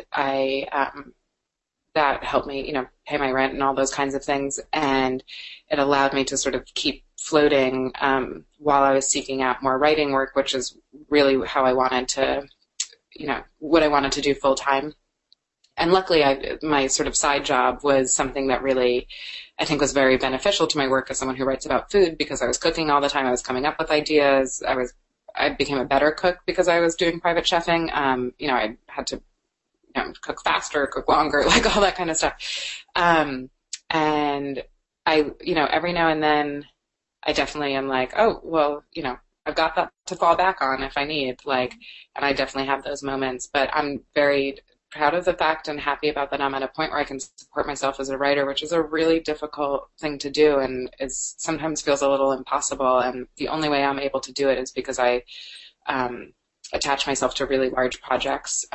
that helped me, pay my rent and all those kinds of things. And it allowed me to sort of keep floating while I was seeking out more writing work, which is really how I wanted to, what I wanted to do full time. And luckily, my sort of side job was something that really, I think, was very beneficial to my work as someone who writes about food, because I was cooking all the time. I was coming up with ideas. I became a better cook because I was doing private chefing. I had to cook faster, cook longer, like all that kind of stuff. And I, every now and then I definitely am like, oh, well, I've got that to fall back on if I need, and I definitely have those moments, but I'm very proud of the fact and happy about that I'm at a point where I can support myself as a writer, which is a really difficult thing to do and sometimes feels a little impossible. And the only way I'm able to do it is because I attach myself to really large projects.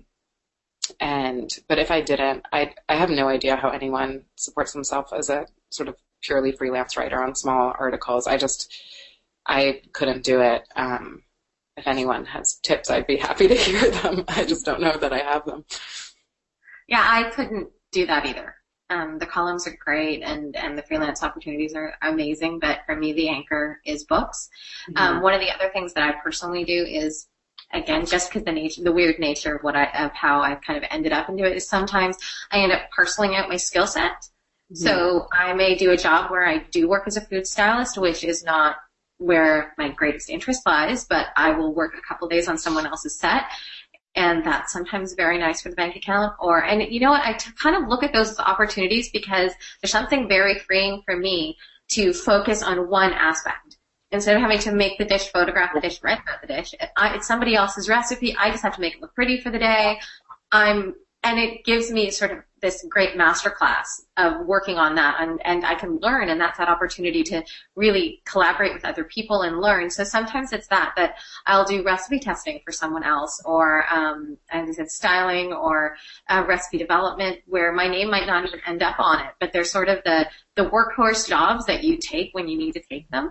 But if I didn't, I have no idea how anyone supports themselves as a sort of purely freelance writer on small articles. I couldn't do it. If anyone has tips, I'd be happy to hear them. I just don't know that I have them. Yeah, I couldn't do that either. The columns are great and the freelance opportunities are amazing, but for me, the anchor is books. Mm-hmm. One of the other things that I personally do is, again, just because the weird nature of how I kind of ended up into it is sometimes I end up parceling out my skill set. Mm-hmm. So I may do a job where I do work as a food stylist, which is not where my greatest interest lies, but I will work a couple days on someone else's set, and that's sometimes very nice for the bank account. And you know what? I kind of look at those opportunities because there's something very freeing for me to focus on one aspect. Instead of having to make the dish, photograph the dish, write about the dish, it's somebody else's recipe. I just have to make it look pretty for the day. And it gives me sort of this great masterclass of working on that, and I can learn, and that's that opportunity to really collaborate with other people and learn. So sometimes it's that I'll do recipe testing for someone else, or as I said, styling or recipe development, where my name might not even end up on it, but they're sort of the workhorse jobs that you take when you need to take them.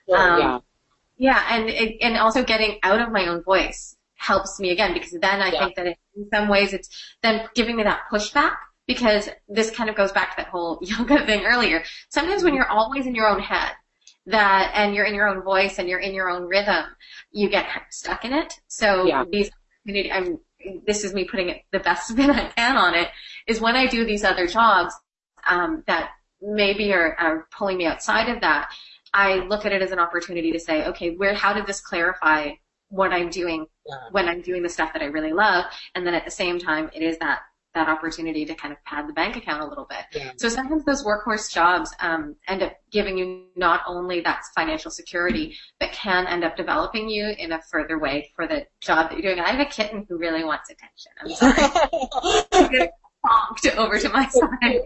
And also getting out of my own voice helps me again, because then I think that in some ways it's then giving me that pushback, because this kind of goes back to that whole yoga thing earlier. Sometimes when you're always in your own head and you're in your own voice and you're in your own rhythm, you get kind of stuck in it. So this is me putting it the best spin I can on it, is when I do these other jobs that maybe are pulling me outside of that, I look at it as an opportunity to say, okay, how did this clarify what I'm doing when I'm doing the stuff that I really love? And then at the same time, it is that that opportunity to kind of pad the bank account a little bit. Yeah. So sometimes those workhorse jobs end up giving you not only that financial security, but can end up developing you in a further way for the job that you're doing. I have a kitten who really wants attention. I'm sorry. I'm get bonked over to my side.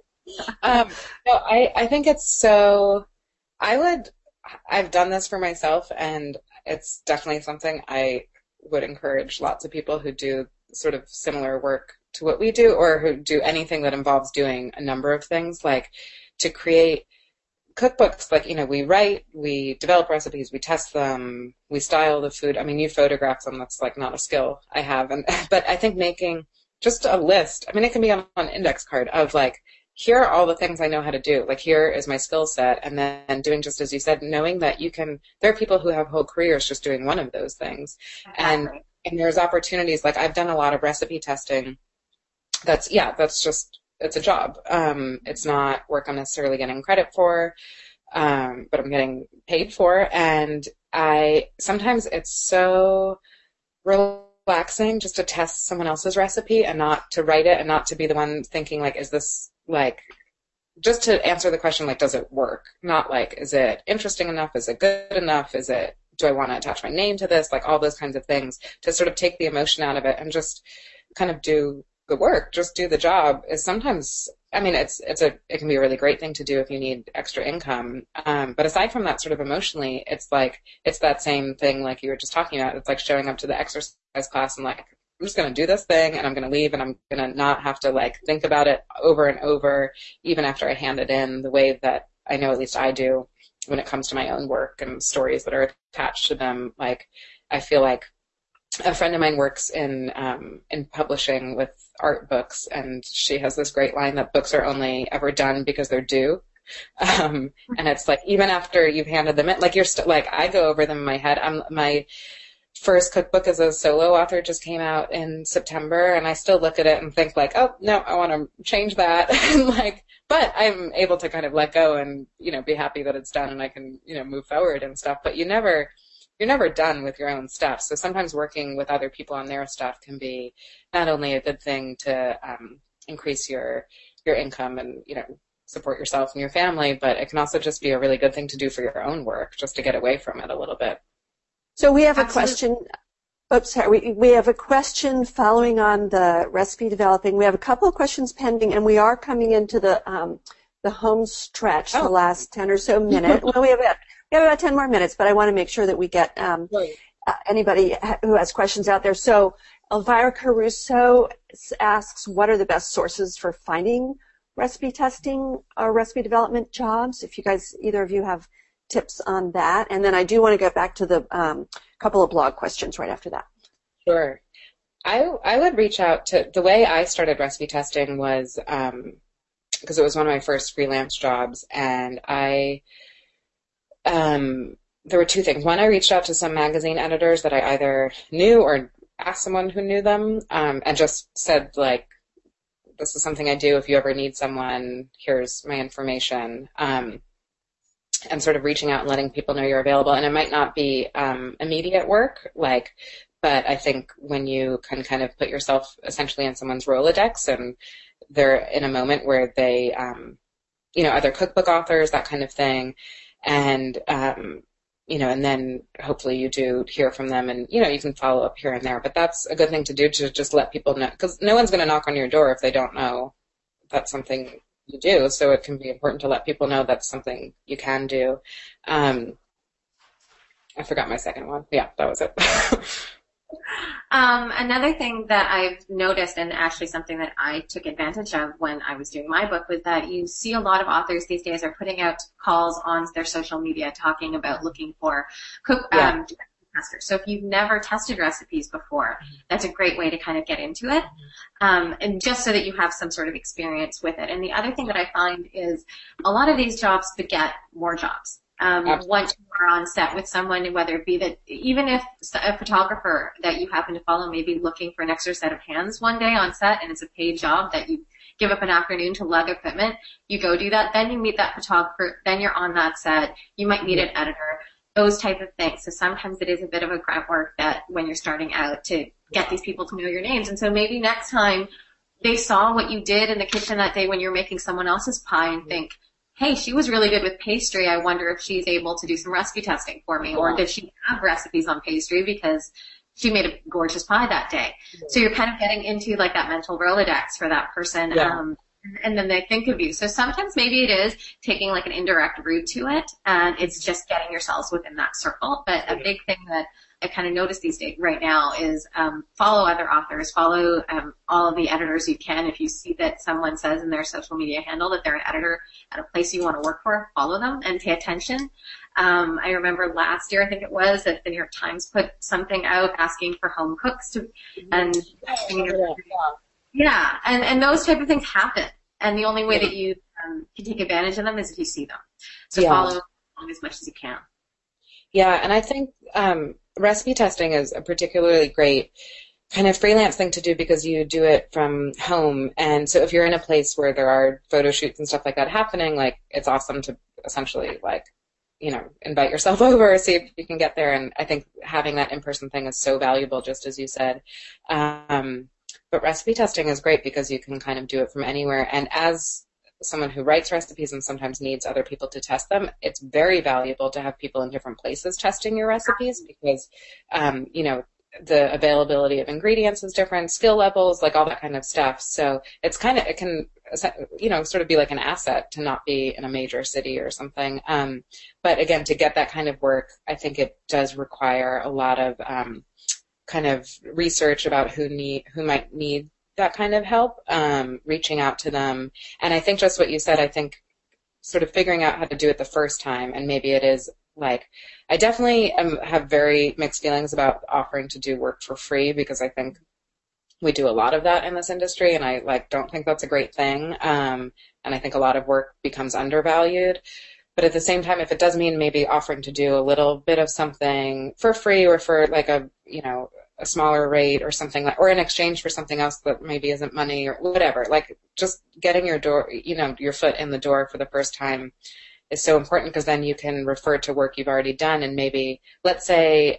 No, I think it's so, I've done this for myself, and it's definitely something I would encourage lots of people who do sort of similar work to what we do, or who do anything that involves doing a number of things, like to create cookbooks. Like, we write, we develop recipes, we test them, we style the food. I mean, you photograph them. That's like not a skill I have. But I think making just a list, I mean, it can be on an index card of like, here are all the things I know how to do. Like, here is my skill set. And then doing just as you said, knowing that there are people who have whole careers just doing one of those things. Exactly. And there's opportunities. Like, I've done a lot of recipe testing. It's a job. It's not work I'm necessarily getting credit for, but I'm getting paid for. And sometimes it's so relaxing just to test someone else's recipe and not to write it, and not to be the one thinking like, is this like, just to answer the question, like, does it work? Not like, is it interesting enough? Is it good enough? Do I want to attach my name to this? Like, all those kinds of things, to sort of take the emotion out of it and just kind of do the work, just do the job, is sometimes, I mean, it can be a really great thing to do if you need extra income. But aside from that, sort of emotionally, it's that same thing like you were just talking about. It's like showing up to the exercise class and like, I'm just going to do this thing and I'm going to leave, and I'm going to not have to like think about it over and over, even after I hand it in, the way that I know at least I do when it comes to my own work and stories that are attached to them. Like, I feel like a friend of mine works in publishing with art books, and she has this great line that books are only ever done because they're due. And it's like, even after you've handed them in, like, you're still like, I go over them in my head. My first cookbook as a solo author just came out in September, and I still look at it and think like, oh no, I want to change that. And like, but I'm able to kind of let go and, be happy that it's done and I can, move forward and stuff. But you're never done with your own stuff. So sometimes working with other people on their stuff can be not only a good thing to increase your income and, support yourself and your family, but it can also just be a really good thing to do for your own work, just to get away from it a little bit. So we have a question. Oops, sorry. We have a question following on the recipe developing. We have a couple of questions pending, and we are coming into the home stretch, the last 10 or so minutes. Well, we have about 10 more minutes, but I want to make sure that we get anybody who has questions out there. So Elvira Caruso asks, what are the best sources for finding recipe testing or recipe development jobs? If you guys, either of you have tips on that. And then I do want to get back to the couple of blog questions right after that. Sure. I would reach out to, the way I started recipe testing was because it was one of my first freelance jobs, and there were two things. One, I reached out to some magazine editors that I either knew or asked someone who knew them, and just said, like, this is something I do. If you ever need someone, here's my information. And sort of reaching out and letting people know you're available. And it might not be immediate work, but I think when you can kind of put yourself essentially in someone's Rolodex, and they're in a moment where they, other cookbook authors, that kind of thing, and and then hopefully you do hear from them, and you can follow up here and there. But that's a good thing to do, to just let people know, because no one's going to knock on your door if they don't know that's something you do. So it can be important to let people know that's something you can do. I forgot my second one. Yeah, that was it. Another thing that I've noticed, and actually something that I took advantage of when I was doing my book, was that you see a lot of authors these days are putting out calls on their social media talking about looking for testers. So if you've never tested recipes before, that's a great way to kind of get into it, and just so that you have some sort of experience with it. And the other thing that I find is a lot of these jobs beget more jobs. Once you are on set with someone, whether it be that, even if a photographer that you happen to follow may be looking for an extra set of hands one day on set, and it's a paid job that you give up an afternoon to leather equipment, you go do that, then you meet that photographer, then you're on that set, you might meet an editor, those type of things. So sometimes it is a bit of a grunt work that when you're starting out to get these people to know your names. And so maybe next time they saw what you did in the kitchen that day when you were making someone else's pie and think, hey, she was really good with pastry. I wonder if she's able to do some recipe testing for me. Or does she have recipes on pastry because she made a gorgeous pie that day? So you're kind of getting into like that mental Rolodex for that person. Yeah. And then they think of you. So sometimes maybe it is taking like an indirect route to it, and it's just getting yourselves within that circle. But a big thing that I kind of notice these days right now is follow other authors, follow all of the editors you can. If you see that someone says in their social media handle that they're an editor at a place you want to work for, follow them and pay attention. I remember last year, I think it was, that the New York Times put something out asking for home cooks to, and yeah, and those type of things happen. And the only way that you can take advantage of them is if you see them. So follow along as much as you can. Yeah, and I think recipe testing is a particularly great kind of freelance thing to do because you do it from home. And so if you're in a place where there are photo shoots and stuff like that happening, like it's awesome to essentially like, you know, invite yourself over, see if you can get there. And I think having that in-person thing is so valuable, just as you said. But recipe testing is great because you can kind of do it from anywhere. And as someone who writes recipes and sometimes needs other people to test them, it's very valuable to have people in different places testing your recipes because, you know, the availability of ingredients is different, skill levels, like all that kind of stuff. So it's kind of, it can, you know, sort of be like an asset to not be in a major city or something. But again, to get that kind of work, I think it does require a lot of kind of research about who might need that kind of help, reaching out to them. And I think just what you said, I think sort of figuring out how to do it the first time, and maybe it is like, I definitely have very mixed feelings about offering to do work for free because I think we do a lot of that in this industry, and I like don't think that's a great thing. And I think a lot of work becomes undervalued. But at the same time, if it does mean maybe offering to do a little bit of something for free or for like a, you know, a smaller rate or something like, or in exchange for something else that maybe isn't money or whatever, like just getting your door, you know, your foot in the door for the first time is so important because then you can refer to work you've already done. And maybe let's say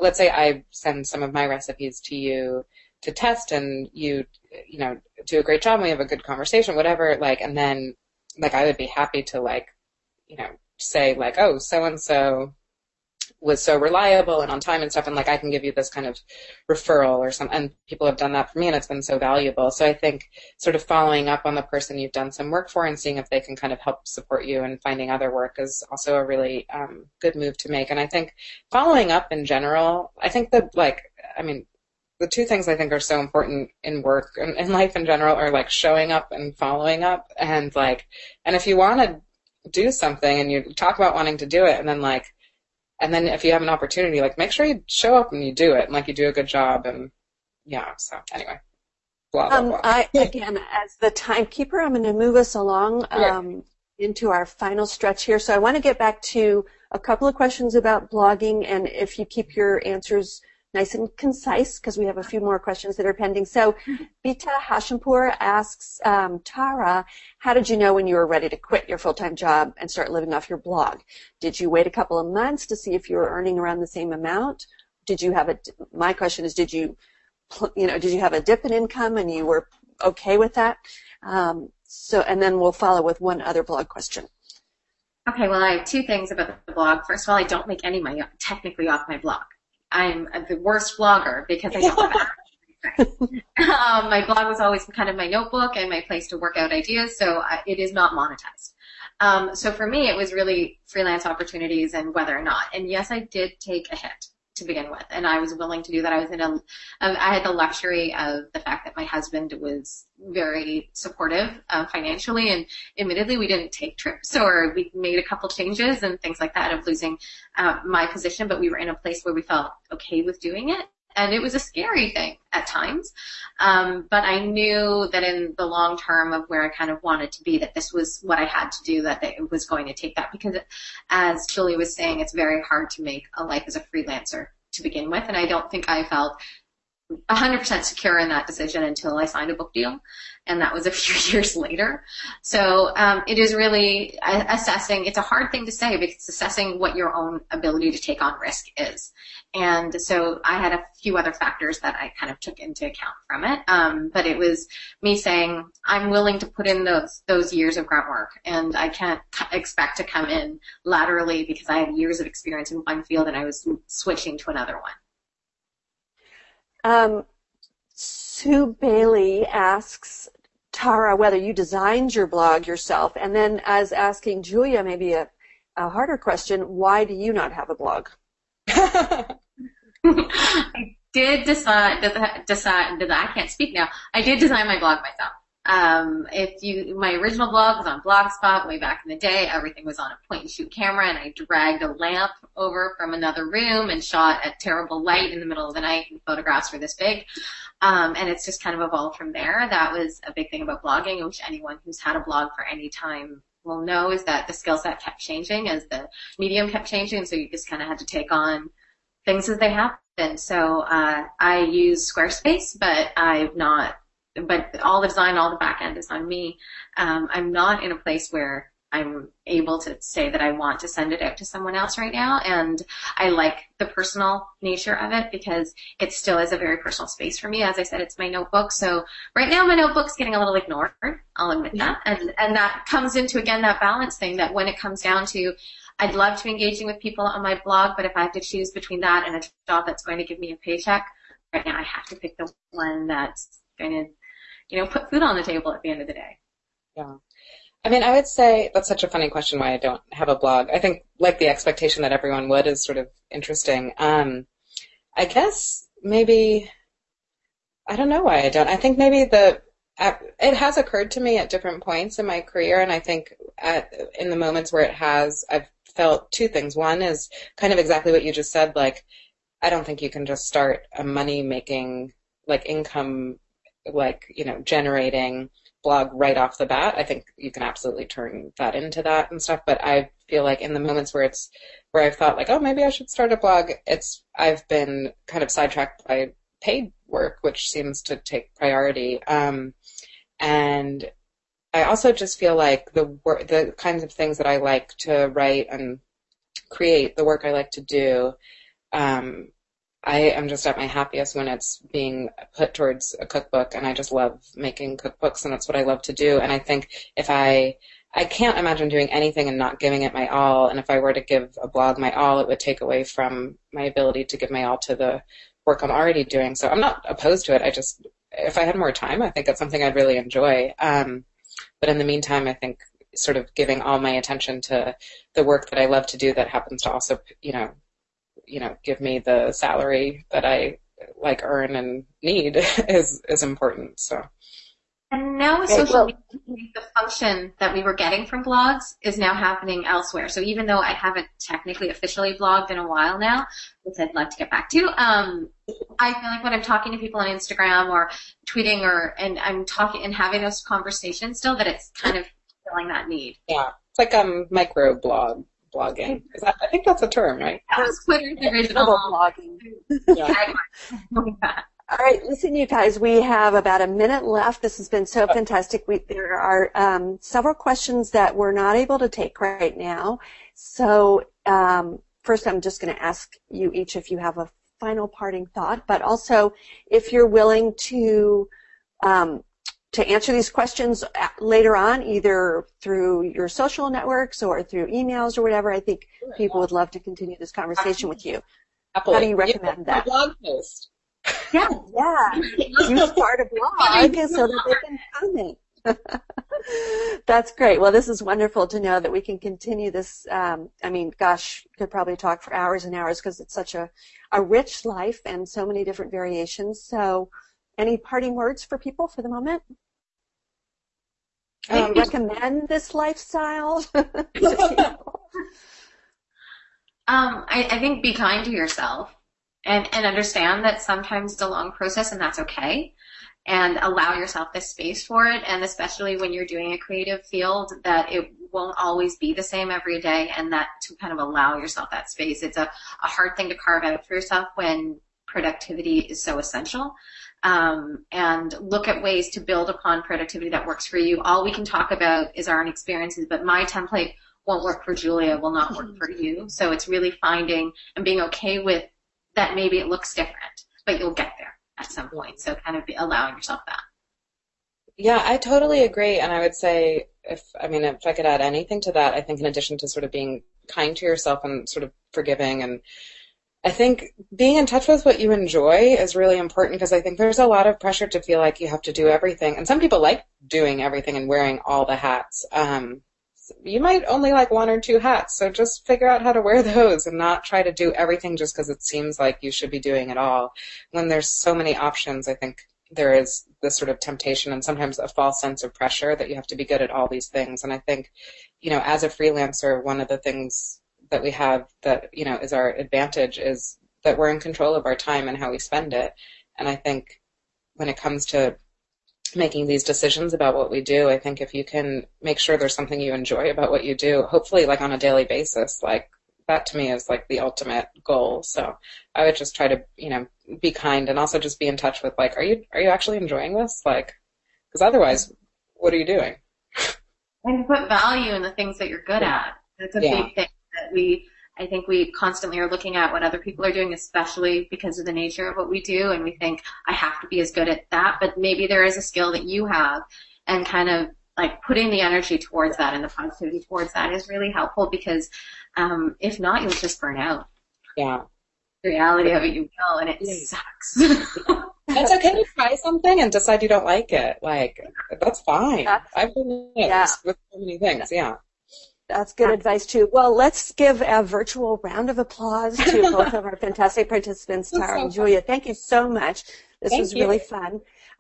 I send some of my recipes to you to test and you know, do a great job and we have a good conversation, whatever, like, and then like I would be happy to like, you know, say like, oh, so-and-so was so reliable and on time and stuff, and like I can give you this kind of referral or something, and people have done that for me and it's been so valuable. So I think sort of following up on the person you've done some work for and seeing if they can kind of help support you and finding other work is also a really good move to make. And I think following up in general, I think that like, I mean, the two things I think are so important in work and in life in general are like showing up and following up, and like, and if you want to do something and you talk about wanting to do it and then if you have an opportunity, like make sure you show up and you do it and like you do a good job. And yeah, so anyway, blah, blah, blah. Again, as the timekeeper, I'm going to move us along into our final stretch here. So I want to get back to a couple of questions about blogging, and if you keep your answers nice and concise, because we have a few more questions that are pending. So Bita Hashimpur asks, Tara, how did you know when you were ready to quit your full-time job and start living off your blog? Did you wait a couple of months to see if you were earning around the same amount? My question is, did you have a dip in income and you were okay with that? And then we'll follow with one other blog question. Okay, well, I have two things about the blog. First of all, I don't make any money technically off my blog. I'm the worst blogger because I don't have anything. My blog was always kind of my notebook and my place to work out ideas, so it is not monetized. So for me, it was really freelance opportunities and whether or not. And yes, I did take a hit to begin with, and I was willing to do that. I had the luxury of the fact that my husband was very supportive financially, and admittedly we didn't take trips or we made a couple changes and things like that of losing my position, but we were in a place where we felt okay with doing it. And it was a scary thing at times. But I knew that in the long term of where I kind of wanted to be, that this was what I had to do, that it was going to take that. Because as Julie was saying, it's very hard to make a life as a freelancer to begin with. And I don't think I felt 100% secure in that decision until I signed a book deal. And that was a few years later. So it is really assessing. It's a hard thing to say because it's assessing what your own ability to take on risk is. And so I had a few other factors that I kind of took into account from it. But it was me saying, I'm willing to put in those years of grunt work, and I can't expect to come in laterally because I have years of experience in one field and I was switching to another one. Sue Bailey asks Tara whether you designed your blog yourself, and then as asking Julia maybe a harder question, why do you not have a blog? I did decide, I can't speak now. I did design my blog myself. My original blog was on Blogspot way back in the day. Everything was on a point and shoot camera, and I dragged a lamp over from another room and shot at terrible light in the middle of the night, and photographs were this big. And it's just kind of evolved from there. That was a big thing about blogging, which anyone who's had a blog for any time will know, is that the skill set kept changing as the medium kept changing, and so you just kind of had to take on things as they happened. So I use Squarespace, but all the design, all the back end is on me. I'm not in a place where I'm able to say that I want to send it out to someone else right now. And I like the personal nature of it because it still is a very personal space for me. As I said, it's my notebook. So right now my notebook's getting a little ignored. I'll admit that. And that comes into, again, that balance thing that when it comes down to, I'd love to be engaging with people on my blog, but if I have to choose between that and a job that's going to give me a paycheck, right now I have to pick the one that's going to, put food on the table at the end of the day. Yeah. I mean, I would say that's such a funny question why I don't have a blog. I think like the expectation that everyone would is sort of interesting. I guess maybe, I don't know why I don't. I think maybe it has occurred to me at different points in my career, and I think in the moments where it has, I've felt two things. One is kind of exactly what you just said, like, I don't think you can just start a money-making, like income, like, generating blog right off the bat. I think you can absolutely turn that into that and stuff, but I feel like in the moments where I've thought like, oh, maybe I should start a blog, I've been kind of sidetracked by paid work, which seems to take priority. And I also just feel like the kinds of things that I like to write and create, the work I like to do, I am just at my happiest when it's being put towards a cookbook, and I just love making cookbooks, and that's what I love to do. And I think if I can't imagine doing anything and not giving it my all, and if I were to give a blog my all, it would take away from my ability to give my all to the work I'm already doing. So I'm not opposed to it. If I had more time, I think it's something I'd really enjoy. But in the meantime, I think sort of giving all my attention to the work that I love to do that happens to also, give me the salary that I earn and need is important. So. And now with social media, the function that we were getting from blogs is now happening elsewhere. So even though I haven't technically officially blogged in a while now, which I'd love to get back to, I feel like when I'm talking to people on Instagram or tweeting and I'm talking and having those conversations still, that it's kind of filling that need. Yeah, it's like micro blogging. I think that's a term, right? That was Twitter's original blogging. Yeah. All right, listen, you guys, we have about a minute left. This has been so fantastic. There are several questions that we're not able to take right now. So first, I'm just going to ask you each if you have a final parting thought, but also if you're willing to answer these questions later on, either through your social networks or through emails or whatever. I think people would love to continue this conversation with you. How do you recommend that? A blog post. Yeah. You start a blog so that they can comment. That's great. Well, this is wonderful to know that we can continue this. Could probably talk for hours and hours because it's such a rich life and so many different variations. So any parting words for people for the moment? Recommend this lifestyle? I think be kind to yourself and understand that sometimes it's a long process and that's okay, and allow yourself the space for it, and especially when you're doing a creative field, that it won't always be the same every day, and that to kind of allow yourself that space. It's a hard thing to carve out for yourself when productivity is so essential. And look at ways to build upon productivity that works for you. All we can talk about is our own experiences, but my template won't work for Julia, will not work for you. So it's really finding and being okay with that maybe it looks different, but you'll get there at some point. So kind of allowing yourself that. Yeah, I totally agree. And I would say, if I could add anything to that, I think in addition to sort of being kind to yourself and sort of forgiving, and I think being in touch with what you enjoy is really important, because I think there's a lot of pressure to feel like you have to do everything. And some people like doing everything and wearing all the hats. You might only like one or two hats, so just figure out how to wear those and not try to do everything just because it seems like you should be doing it all. When there's so many options, I think there is this sort of temptation and sometimes a false sense of pressure that you have to be good at all these things. And I think, as a freelancer, one of the things that we have that, is our advantage is that we're in control of our time and how we spend it. And I think when it comes to making these decisions about what we do, I think if you can make sure there's something you enjoy about what you do, hopefully like on a daily basis, like that to me is like the ultimate goal. So I would just try to, be kind, and also just be in touch with like, are you actually enjoying this? Like, because otherwise, what are you doing? And put value in the things that you're good at. That's a big thing that I think we constantly are looking at what other people are doing, especially because of the nature of what we do. And we think, I have to be as good at that, but maybe there is a skill that you have, and kind of like putting the energy towards that and the positivity towards that is really helpful, because if not, you'll just burn out. Yeah. The reality of it, you will, and it sucks. It's okay to try something and decide you don't like it. Like, that's fine. I've done it with so many things, That's good advice, too. Well, let's give a virtual round of applause to both of our fantastic participants, Tara and Julia. Thank you so much. This was really fun.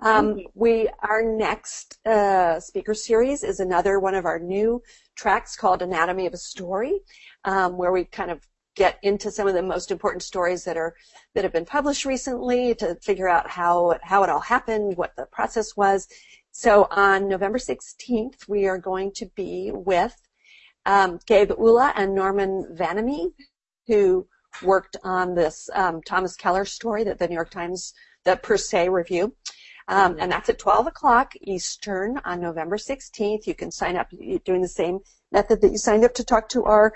Our next speaker series is another one of our new tracks called Anatomy of a Story, where we kind of get into some of the most important stories that have been published recently to figure out how it all happened, what the process was. So on November 16th, we are going to be with Gabe Ula and Norman Vanamy, who worked on this Thomas Keller story that the New York Times, the Per Se review. And that's at 12 o'clock Eastern on November 16th. You can sign up doing the same method that you signed up to talk to our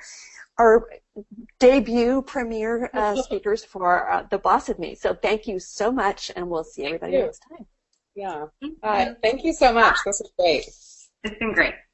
debut premiere speakers for The Boss of Me. So thank you so much, and we'll see everybody next time. Yeah. Thank you so much. This is great. It's been great.